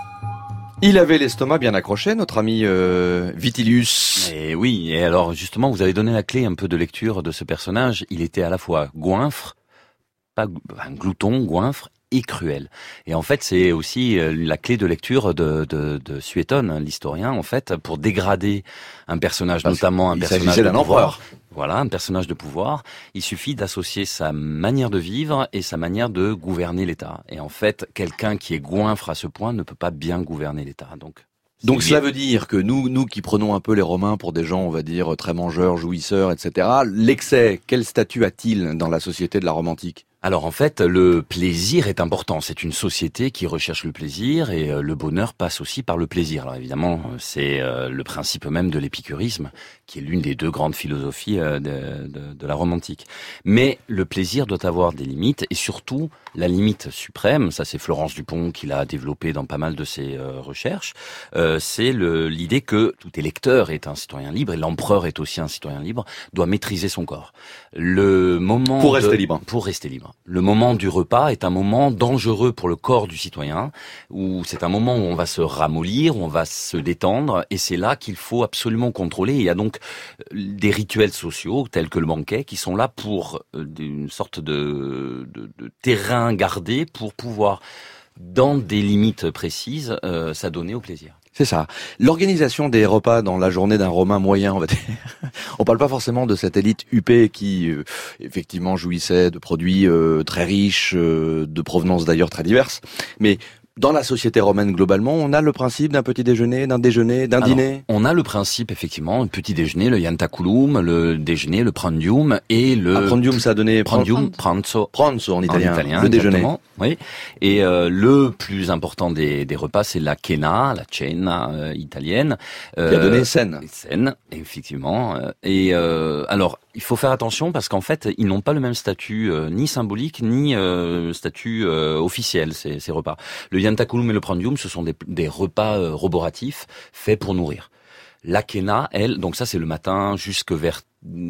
Il avait l'estomac bien accroché, notre ami Vitilius. Et oui, et alors justement, vous avez donné la clé un peu de lecture de ce personnage. Il était à la fois goinfre, pas un glouton, goinfre, et cruel. Et en fait, c'est aussi la clé de lecture de Suétone, l'historien, en fait, pour dégrader un personnage, notamment un personnage de pouvoir. Voilà, un personnage de pouvoir. Il suffit d'associer sa manière de vivre et sa manière de gouverner l'État. Et en fait, quelqu'un qui est goinfre à ce point ne peut pas bien gouverner l'État. Donc cela veut dire que nous qui prenons un peu les Romains pour des gens, on va dire, très mangeurs, jouisseurs, etc., l'excès, quel statut a-t-il dans la société de la Rome antique ? Alors en fait, le plaisir est important. C'est une société qui recherche le plaisir et le bonheur passe aussi par le plaisir. Alors évidemment, c'est le principe même de l'épicurisme, qui est l'une des deux grandes philosophies de la Rome antique. Mais le plaisir doit avoir des limites et surtout la limite suprême, ça c'est Florence Dupont qui l'a développé dans pas mal de ses recherches, c'est l'idée que tout électeur est un citoyen libre et l'empereur est aussi un citoyen libre, doit maîtriser son corps. Pour rester libre. Le moment du repas est un moment dangereux pour le corps du citoyen, où c'est un moment où on va se ramollir, où on va se détendre, et c'est là qu'il faut absolument contrôler. Il y a donc des rituels sociaux, tels que le banquet, qui sont là pour une sorte de terrain gardé pour pouvoir, dans des limites précises, s'adonner au plaisir. C'est ça. L'organisation des repas dans la journée d'un Romain moyen, on va dire. On parle pas forcément de cette élite huppée qui, effectivement, jouissait de produits très riches, de provenance d'ailleurs très diverses. Mais dans la société romaine globalement, on a le principe d'un petit déjeuner, d'un dîner. On a le principe effectivement, le petit déjeuner, le iantaculum, le déjeuner, le prandium et le prandium, ça a donné pranzo en italien, le déjeuner. Oui. Et le plus important des repas, c'est la cena italienne, qui a donné scène, effectivement. Et alors, il faut faire attention parce qu'en fait, ils n'ont pas le même statut ni symbolique ni statut officiel ces repas. Le iantaculum et le prandium, ce sont des repas roboratifs faits pour nourrir. La cena, elle, donc ça c'est le matin jusque vers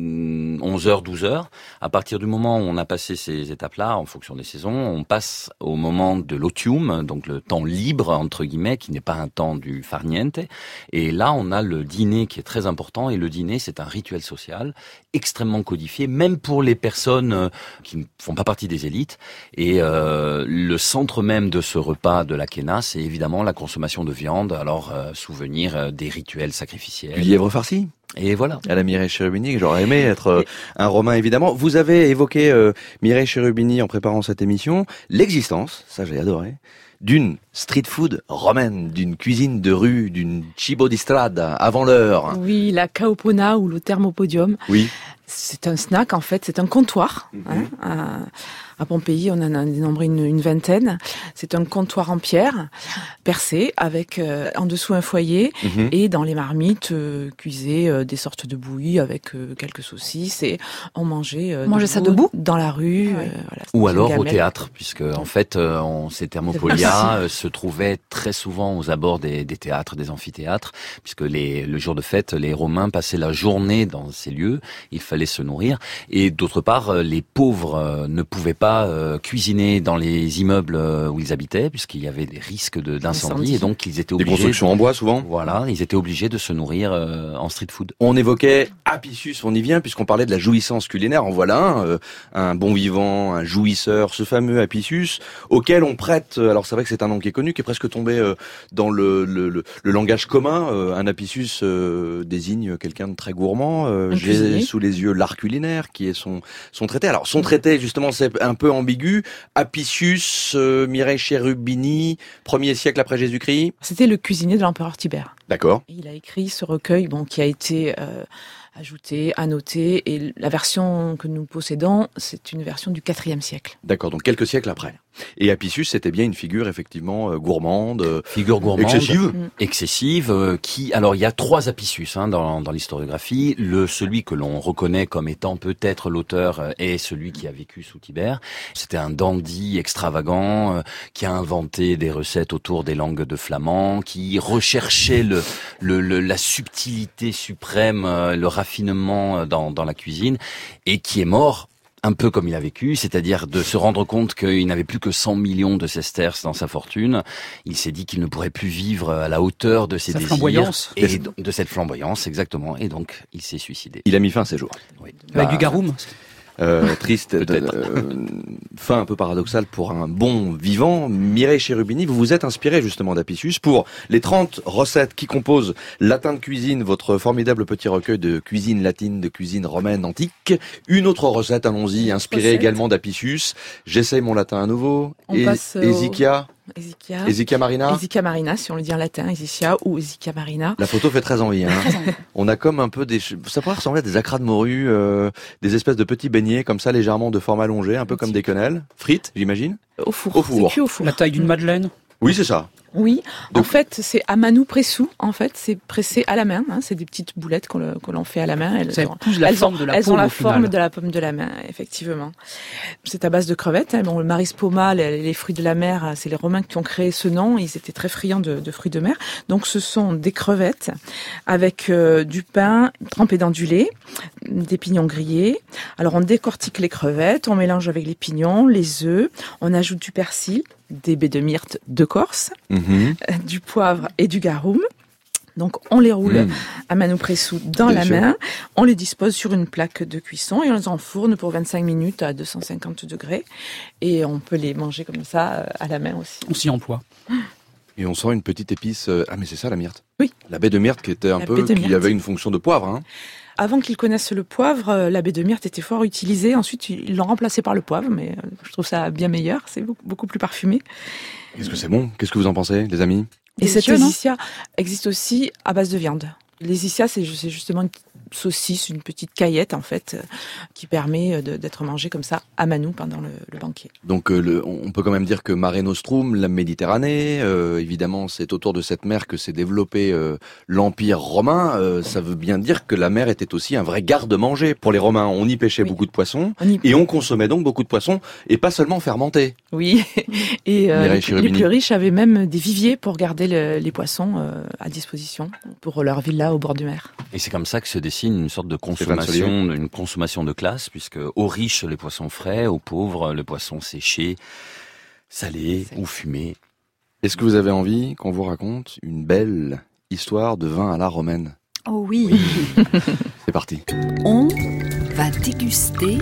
11h, 12h. À partir du moment où on a passé ces étapes-là, en fonction des saisons, on passe au moment de l'otium, donc le temps libre, entre guillemets, qui n'est pas un temps du farniente. Et là, on a le dîner qui est très important. Et le dîner, c'est un rituel social extrêmement codifié, même pour les personnes qui ne font pas partie des élites. Et le centre même de ce repas de la Kena, c'est évidemment la consommation de viande. Alors, souvenir des rituels sacrificiels. Du lièvre farci. Et voilà. À la Mireille Cherubini, j'aurais aimé être un Romain évidemment. Vous avez évoqué Mireille Cherubini en préparant cette émission, l'existence, ça j'ai adoré, d'une street food romaine, d'une cuisine de rue, d'une cibo di strada avant l'heure. Oui, la caopona ou le thermopodium. Oui. C'est un snack en fait, c'est un comptoir. À Pompéi, on en a dénombré une vingtaine. C'est un comptoir en pierre, percé, avec en dessous un foyer, et dans les marmites cuisaient des sortes de bouillies avec quelques saucisses, et on mangeait ça debout dans la rue. Voilà, ou alors au théâtre, puisque en fait, ces thermopolia là se trouvaient très souvent aux abords des théâtres, des amphithéâtres, puisque le jour de fête, les Romains passaient la journée dans ces lieux, il fallait se nourrir. Et d'autre part, les pauvres ne pouvaient pas cuisiner dans les immeubles où ils habitaient, puisqu'il y avait des risques d'incendie, et donc ils étaient obligés... Des constructions en bois, souvent. Voilà, ils étaient obligés de se nourrir en street food. On évoquait Apicius, on y vient, puisqu'on parlait de la jouissance culinaire. En voilà un bon vivant, un jouisseur, ce fameux Apicius, auquel on prête, alors c'est vrai que c'est un nom qui est connu, qui est presque tombé dans le langage commun. Un Apicius désigne quelqu'un de très gourmand. J'ai sous les yeux l'art culinaire, qui est son traité. Alors son traité, justement, c'est un peu ambigu. Apicius, Mireille Cherubini, 1er siècle après Jésus-Christ. C'était le cuisinier de l'empereur Tibère. D'accord. Il a écrit ce recueil, qui a été ajouté, annoté, et la version que nous possédons, c'est une version du IVe siècle. D'accord, donc quelques siècles après. Et Apicius, c'était bien une figure effectivement gourmande, excessive, qui, alors il y a 3 Apicius dans l'historiographie. Celui que l'on reconnaît comme étant peut-être l'auteur est celui qui a vécu sous Tibère. C'était un dandy extravagant qui a inventé des recettes autour des langues de flamand, qui recherchait la subtilité suprême, le raffinement dans la cuisine, et qui est mort un peu comme il a vécu, c'est-à-dire de se rendre compte qu'il n'avait plus que 100 millions de sesterces dans sa fortune. Il s'est dit qu'il ne pourrait plus vivre à la hauteur de ses désirs. Flamboyance. Et de cette flamboyance, exactement. Et donc, il s'est suicidé. Il a mis fin à ses jours. Oui. Avec du garum. Triste, fin un peu paradoxale pour un bon vivant. Mireille Cherubini, vous vous êtes inspiré justement d'Apicius pour les 30 recettes qui composent Latin de cuisine, votre formidable petit recueil de cuisine latine, de cuisine romaine antique. Une autre recette, allons-y, inspirée également d'Apicius. J'essaye mon latin à nouveau. Hesychia marina. Hesychia marina, si on le dit en latin, Hesychia ou Hesychia marina. La photo fait très envie. On a comme un peu ça pourrait ressembler à des acras de morue, des espèces de petits beignets comme ça, légèrement de forme allongée, un peu comme des quenelles. Frites, j'imagine. Au four. C'est cuit au four. La taille d'une madeleine. Oui, c'est ça. Oui, en fait, c'est amanou pressou. En fait, c'est pressé à la main. C'est des petites boulettes que l'on fait à la main. Elles ont la forme de la paume de la main, effectivement. C'est à base de crevettes. Le marispoma, les fruits de la mer, c'est les Romains qui ont créé ce nom. Ils étaient très friands de fruits de mer. Donc, ce sont des crevettes avec du pain trempé dans du lait, des pignons grillés. Alors, on décortique les crevettes, on mélange avec les pignons, les œufs, on ajoute du persil, des baies de myrte de Corse, du poivre et du garum. Donc on les roule à mano pressou dans la main, on les dispose sur une plaque de cuisson et on les enfourne pour 25 minutes à 250 degrés. Et on peut les manger comme ça à la main aussi. On s'y emploie. Et on sent une petite épice. Ah mais c'est ça la myrte. Oui. La baie de myrte qui était qui avait une fonction de poivre. Avant qu'ils connaissent le poivre, la baie de myrte était fort utilisée. Ensuite, ils l'ont remplacée par le poivre, mais je trouve ça bien meilleur. C'est beaucoup plus parfumé. Est-ce que c'est bon ? Qu'est-ce que vous en pensez, les amis ? Et cette hesychia existe aussi à base de viande. L'hesychia, c'est justement une saucisse, une petite caillette en fait, qui permet d'être mangée comme ça à Manou pendant le banquet. Donc on peut quand même dire que Mare Nostrum, la Méditerranée, évidemment c'est autour de cette mer que s'est développé l'Empire romain. Ça veut bien dire que la mer était aussi un vrai garde-manger pour les Romains. On y pêchait beaucoup de poissons et on consommait donc beaucoup de poissons et pas seulement fermentés. Oui, et les plus riches avaient même des viviers pour garder les poissons à disposition pour leur villa au bord du mer. Et c'est comme ça que se dessine une sorte de consommation de classe, puisque aux riches les poissons frais, aux pauvres le poisson séché, salé ou fumé. Est-ce que vous avez envie qu'on vous raconte une belle histoire de vin à la romaine ? Oh oui. C'est parti. On va déguster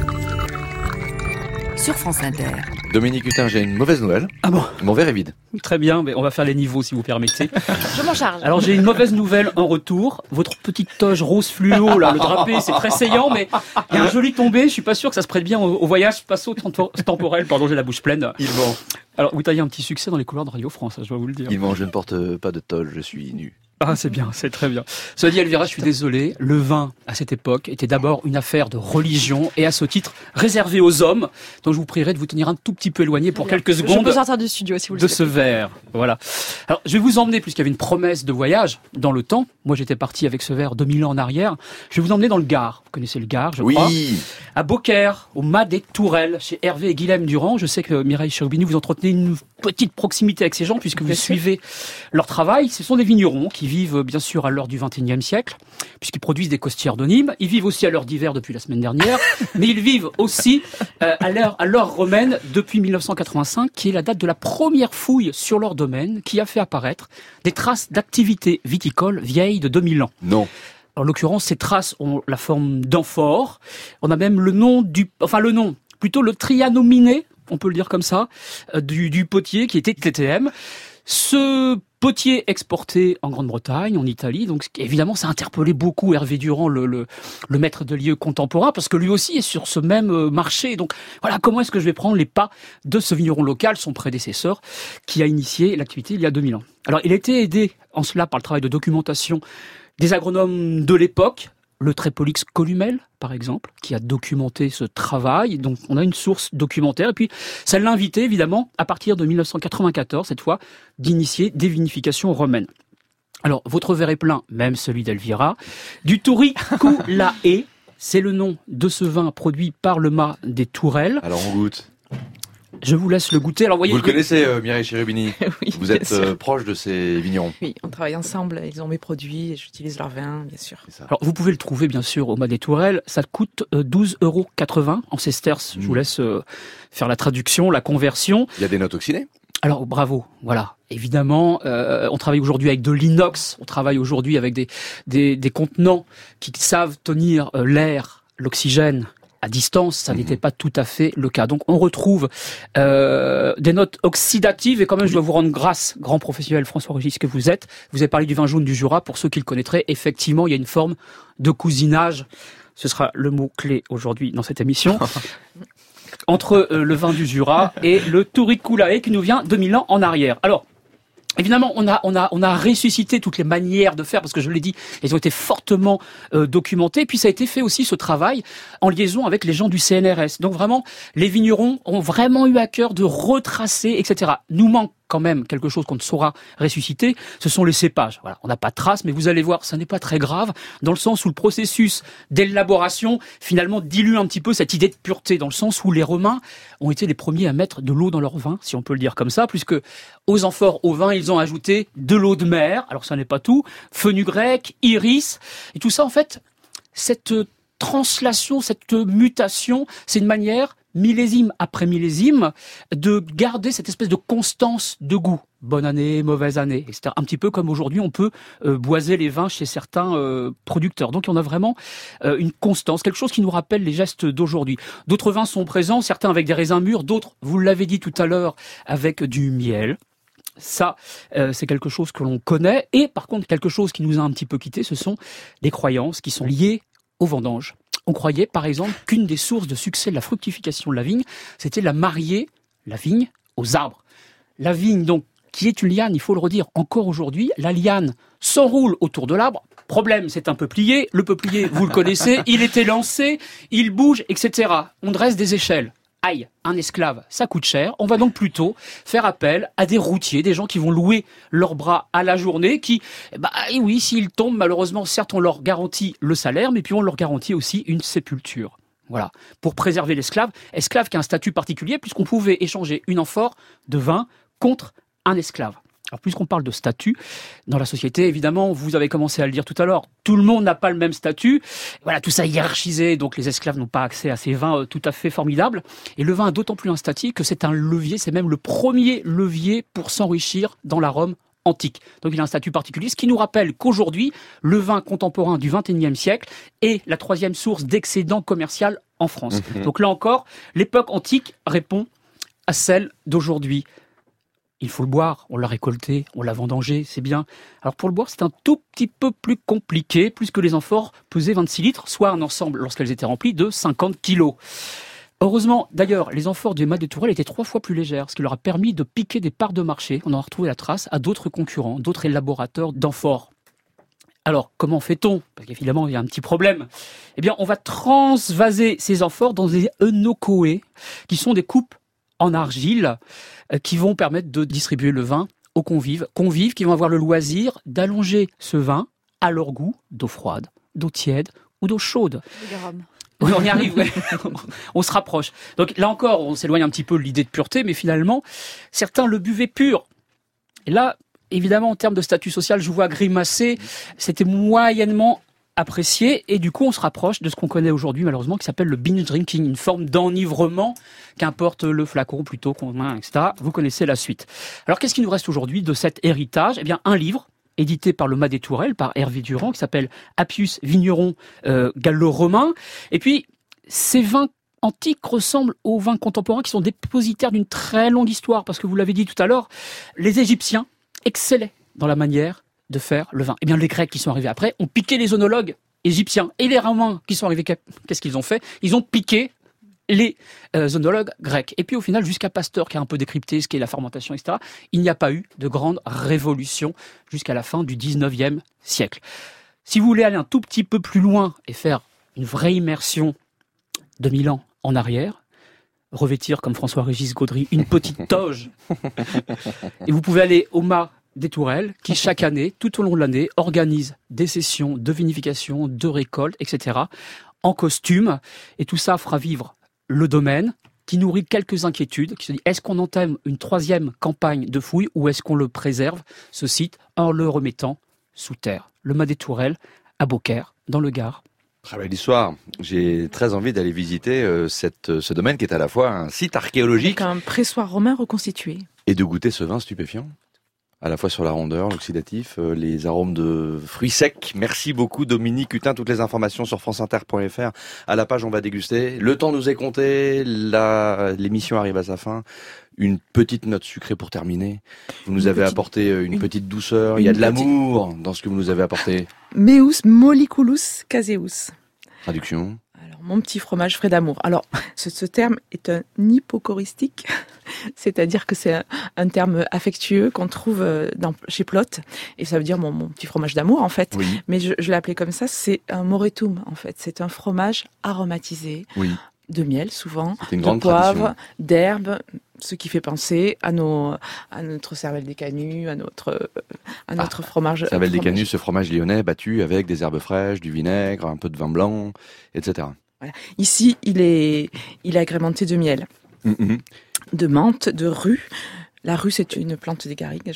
sur France Inter. Dominique Hutin, j'ai une mauvaise nouvelle. Ah bon ? Mon verre est vide. Très bien, mais on va faire les niveaux si vous permettez. Je m'en charge. Alors j'ai une mauvaise nouvelle en retour. Votre petite toge rose fluo, là, le drapé, c'est très saillant, mais il y a un joli tombé. Je suis pas sûr que ça se prête bien au voyage spatio-temporel. Pardon, j'ai la bouche pleine. Il ment. Alors vous taillez un petit succès dans les couloirs de Radio France, je dois vous le dire. Il ment, je ne porte pas de toge, je suis nu. Ah, c'est bien, c'est très bien. Cela dit, Elvira, je suis désolé, le vin, à cette époque, était d'abord une affaire de religion et à ce titre réservé aux hommes. Donc je vous prierai de vous tenir un tout petit peu éloigné pour quelques secondes. Je peux sortir du studio si vous le souhaitez. souhaitez. De ce verre, voilà. Alors, je vais vous emmener, puisqu'il y avait une promesse de voyage dans le temps. Moi, j'étais parti avec ce verre 2000 ans en arrière. Je vais vous emmener dans le Gard. Vous connaissez le Gard, je crois. Oui. À Beaucaire, au Mas des Tourelles, chez Hervé et Guilhem Durand. Je sais que Mireille Cherubini, vous entretenez une petite proximité avec ces gens, puisque vous suivez leur travail. Ce sont des vignerons qui vivent, bien sûr, à l'heure du XXIe siècle, puisqu'ils produisent des costières de Nîmes. Ils vivent aussi à l'heure d'hiver depuis la semaine dernière, mais ils vivent aussi à l'heure romaine depuis 1985, qui est la date de la première fouille sur leur domaine, qui a fait apparaître des traces d'activité viticole vieilles de 2000 ans. Non. En l'occurrence, ces traces ont la forme d'amphore. On a même le nom plutôt le trianominé, on peut le dire comme ça, du potier qui était TTM. Ce potier exporté en Grande-Bretagne, en Italie, donc évidemment ça a interpellé beaucoup Hervé Durand, le maître de lieu contemporain, parce que lui aussi est sur ce même marché. Donc voilà, comment est-ce que je vais prendre les pas de ce vigneron local, son prédécesseur, qui a initié l'activité il y a 2000 ans. Alors il a été aidé en cela par le travail de documentation des agronomes de l'époque, le Trépolix Columel, par exemple, qui a documenté ce travail. Donc, on a une source documentaire. Et puis, ça l'a invité, évidemment, à partir de 1994, cette fois, d'initier des vinifications romaines. Alors, votre verre est plein, même celui d'Elvira. Du Touriculae, c'est le nom de ce vin produit par le Mas des Tourelles. Alors, on goûte. Je vous laisse le goûter. Alors, voyez, vous le connaissez, Mireille Cherubini? Oui, vous êtes proche de ces vignerons. Oui, on travaille ensemble. Ils ont mes produits, j'utilise leur vin, bien sûr. Alors, vous pouvez le trouver, bien sûr, au Mas des Tourelles. Ça coûte 12,80 € en sesterces. Je vous laisse faire la traduction, la conversion. Il y a des notes oxydées? Alors, bravo. Voilà. Évidemment, on travaille aujourd'hui avec de l'inox. On travaille aujourd'hui avec des contenants qui savent tenir l'air, l'oxygène, à distance, ça n'était pas tout à fait le cas. Donc on retrouve des notes oxydatives et quand même je dois vous rendre grâce, grand professionnel François-Régis que vous êtes. Vous avez parlé du vin jaune du Jura, pour ceux qui le connaîtraient. Effectivement, il y a une forme de cousinage. Ce sera le mot-clé aujourd'hui dans cette émission. Entre le vin du Jura et le Touriculae qui nous vient 2000 ans en arrière. Alors, évidemment, on a ressuscité toutes les manières de faire, parce que je l'ai dit, elles ont été fortement documentées. Puis ça a été fait aussi, ce travail, en liaison avec les gens du CNRS. Donc vraiment, les vignerons ont vraiment eu à cœur de retracer, etc. Nous manque quand même quelque chose qu'on ne saura ressusciter, ce sont les cépages. Voilà, on n'a pas de traces, mais vous allez voir, ça n'est pas très grave, dans le sens où le processus d'élaboration, finalement, dilue un petit peu cette idée de pureté, dans le sens où les Romains ont été les premiers à mettre de l'eau dans leur vin, si on peut le dire comme ça, puisque aux amphores au vin, ils ont ajouté de l'eau de mer, alors ça n'est pas tout, fenugrec, iris, et tout ça, en fait, cette translation, cette mutation, c'est une manière, millésime après millésime, de garder cette espèce de constance de goût. Bonne année, mauvaise année, etc. Un petit peu comme aujourd'hui on peut boiser les vins chez certains producteurs. Donc on a vraiment une constance, quelque chose qui nous rappelle les gestes d'aujourd'hui. D'autres vins sont présents, certains avec des raisins mûrs, d'autres, vous l'avez dit tout à l'heure, avec du miel. Ça, c'est quelque chose que l'on connaît. Et par contre, quelque chose qui nous a un petit peu quitté, ce sont des croyances qui sont liées aux vendanges. On croyait, par exemple, qu'une des sources de succès de la fructification de la vigne, c'était la marier la vigne aux arbres. La vigne, donc, qui est une liane, il faut le redire, encore aujourd'hui, la liane s'enroule autour de l'arbre. Problème, c'est un peuplier. Le peuplier, vous le connaissez, il est élancé, il bouge, etc. On dresse des échelles. Aïe, un esclave, ça coûte cher. On va donc plutôt faire appel à des routiers, des gens qui vont louer leurs bras à la journée, qui, et oui, s'ils tombent, malheureusement, certes, on leur garantit le salaire, mais puis on leur garantit aussi une sépulture. Voilà, pour préserver l'esclave. Esclave qui a un statut particulier, puisqu'on pouvait échanger une amphore de vin contre un esclave. Alors, puisqu'on parle de statut, dans la société, évidemment, vous avez commencé à le dire tout à l'heure, tout le monde n'a pas le même statut. Voilà, tout ça est hiérarchisé, donc les esclaves n'ont pas accès à ces vins tout à fait formidables. Et le vin a d'autant plus un statut que c'est un levier, c'est même le premier levier pour s'enrichir dans la Rome antique. Donc il a un statut particulier, ce qui nous rappelle qu'aujourd'hui, le vin contemporain du XXIe siècle est la troisième source d'excédent commercial en France. Donc là encore, l'époque antique répond à celle d'aujourd'hui. Il faut le boire, on l'a récolté, on l'a vendangé, c'est bien. Alors pour le boire, c'est un tout petit peu plus compliqué, puisque les amphores pesaient 26 litres, soit un ensemble, lorsqu'elles étaient remplies, de 50 kilos. Heureusement, d'ailleurs, les amphores du Mas des Tourelles étaient 3 fois plus légères, ce qui leur a permis de piquer des parts de marché. On en a retrouvé la trace à d'autres concurrents, d'autres élaborateurs d'amphores Alors, comment fait-on? Parce qu'évidemment, il y a un petit problème. Eh bien, on va transvaser ces amphores dans des eunochoé, qui sont des coupes en argile, qui vont permettre de distribuer le vin aux convives qui vont avoir le loisir d'allonger ce vin à leur goût d'eau froide, d'eau tiède ou d'eau chaude. Oui, on y arrive, ouais. On se rapproche. Donc là encore, on s'éloigne un petit peu de l'idée de pureté, mais finalement, certains le buvaient pur. Et là, évidemment, en termes de statut social, je vous vois grimacer, c'était moyennement apprécié, et du coup, on se rapproche de ce qu'on connaît aujourd'hui, malheureusement, qui s'appelle le binge drinking, une forme d'enivrement, qu'importe le flacon plutôt qu'on main, etc. Vous connaissez la suite. Alors, qu'est-ce qui nous reste aujourd'hui de cet héritage? Eh bien, un livre, édité par le Mas des Tourelles, par Hervé Durand, qui s'appelle Appius Vigneron gallo-romain. Et puis, ces vins antiques ressemblent aux vins contemporains qui sont dépositaires d'une très longue histoire, parce que vous l'avez dit tout à l'heure, les Égyptiens excellaient dans la manière de faire le vin. Eh bien, les Grecs qui sont arrivés après ont piqué les œnologues égyptiens. Et les Romains qui sont arrivés, qu'est-ce qu'ils ont fait? Ils ont piqué les œnologues grecs. Et puis au final, jusqu'à Pasteur qui a un peu décrypté ce qu'est la fermentation, etc., il n'y a pas eu de grande révolution jusqu'à la fin du 19e siècle. Si vous voulez aller un tout petit peu plus loin et faire une vraie immersion de 1000 ans en arrière, revêtir comme François-Régis Gaudry une petite toge, et vous pouvez aller au Mas des Tourelles, qui chaque année, tout au long de l'année, organise des sessions de vinification, de récolte, etc., en costume, et tout ça fera vivre le domaine, qui nourrit quelques inquiétudes, qui se dit, est-ce qu'on entame une 3e campagne de fouilles, ou est-ce qu'on le préserve, ce site, en le remettant sous terre? Le Mas des Tourelles, à Beaucaire, dans le Gard. Très belle histoire. J'ai très envie d'aller visiter ce domaine qui est à la fois un site archéologique. Avec un pressoir romain reconstitué. Et de goûter ce vin stupéfiant. À la fois sur la rondeur, l'oxydatif, les arômes de fruits secs. Merci beaucoup Dominique Hutin. Toutes les informations sur franceinter.fr. À la page, on va déguster. Le temps nous est compté. L'émission arrive à sa fin. Une petite note sucrée pour terminer. Vous nous avez apporté une petite douceur. Il y a de l'amour dans ce que vous nous avez apporté. Meus molliculus caseus. Traduction. Alors, mon petit fromage frais d'amour. Alors, ce terme est un hypocoristique, c'est-à-dire que c'est un terme affectueux qu'on trouve chez Plot, et ça veut dire mon petit fromage d'amour, en fait. Oui. Mais je l'ai appelé comme ça, c'est un moretum, en fait. C'est un fromage aromatisé. Oui. De miel, souvent, de poivre, tradition. D'herbe, ce qui fait penser à notre cervelle des canuts, à notre fromage. Cervelle des canuts, ce fromage lyonnais battu avec des herbes fraîches, du vinaigre, un peu de vin blanc, etc. Voilà. Ici, il est agrémenté de miel, de menthe, de rue. La rue, c'est une plante des garrigues,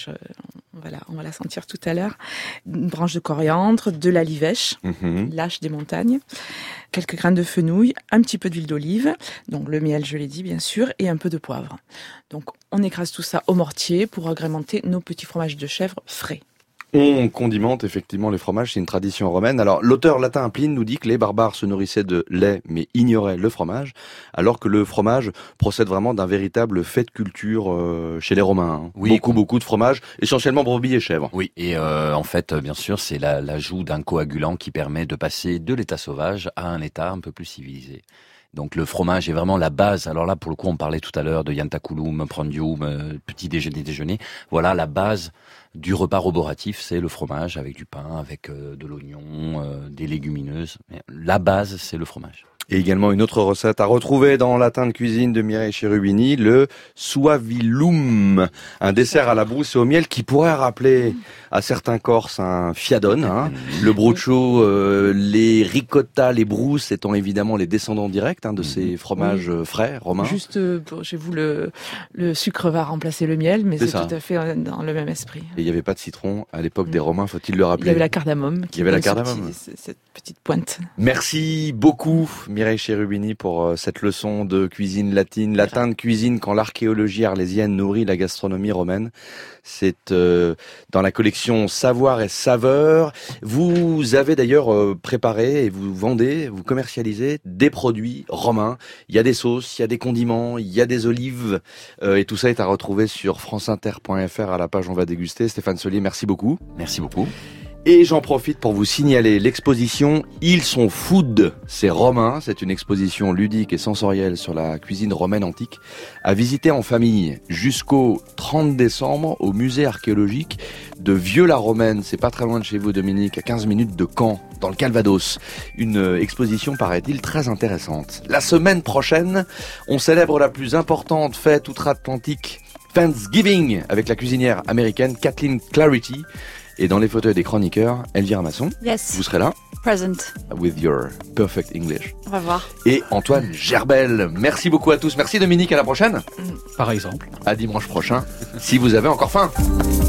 on va la sentir tout à l'heure. Une branche de coriandre, de la livèche, lâche des montagnes, quelques graines de fenouil, un petit peu d'huile d'olive, donc le miel, je l'ai dit bien sûr, et un peu de poivre. Donc on écrase tout ça au mortier pour agrémenter nos petits fromages de chèvre frais. On condimente effectivement les fromages, c'est une tradition romaine. Alors l'auteur latin Pline nous dit que les barbares se nourrissaient de lait mais ignoraient le fromage, alors que le fromage procède vraiment d'un véritable fait de culture chez les Romains. Oui, beaucoup de fromage, essentiellement brebis et chèvre. Oui, et en fait, bien sûr, c'est l'ajout d'un coagulant qui permet de passer de l'état sauvage à un état un peu plus civilisé. Donc le fromage est vraiment la base. Alors là, pour le coup, on parlait tout à l'heure de yantaculum, prandium, petit déjeuner. Voilà la base du repas roboratif, c'est le fromage avec du pain, avec de l'oignon, des légumineuses. La base, c'est le fromage. Et également une autre recette à retrouver dans Latin de cuisine de Mireille Cherubini, le suavilum, un dessert à la brousse et au miel qui pourrait rappeler à certains Corses un fiadone, le bruccio, les ricotta, les brousses étant évidemment les descendants directs de ces fromages frais romains. Juste chez vous, le sucre va remplacer le miel, mais c'est tout à fait dans le même esprit. Et il n'y avait pas de citron à l'époque des Romains, faut-il le rappeler. Il y avait la cardamome. Cette petite pointe. Merci beaucoup Mireille Cherubini pour cette leçon de cuisine latine, latin de cuisine quand l'archéologie arlésienne nourrit la gastronomie romaine. C'est dans la collection Savoir et Saveur. Vous avez d'ailleurs préparé et vous vendez, vous commercialisez des produits romains. Il y a des sauces, il y a des condiments, il y a des olives et tout ça est à retrouver sur franceinter.fr à la page On va déguster. Stéphane Solier, merci beaucoup. Merci beaucoup. Et j'en profite pour vous signaler l'exposition Ils sont food, c'est romain. C'est une exposition ludique et sensorielle sur la cuisine romaine antique à visiter en famille jusqu'au 30 décembre au musée archéologique de Vieux-la-Romaine. C'est pas très loin de chez vous, Dominique, à 15 minutes de Caen, dans le Calvados. Une exposition, paraît-il, très intéressante. La semaine prochaine, on célèbre la plus importante fête outre-Atlantique, Thanksgiving, avec la cuisinière américaine Kathleen Clarity. Et dans les fauteuils des chroniqueurs, Elvira Masson. Yes. Vous serez là? Present. With your perfect English. On va voir. Et Antoine Gerbel. Merci beaucoup à tous. Merci Dominique, à la prochaine. Par exemple. À dimanche prochain, si vous avez encore faim.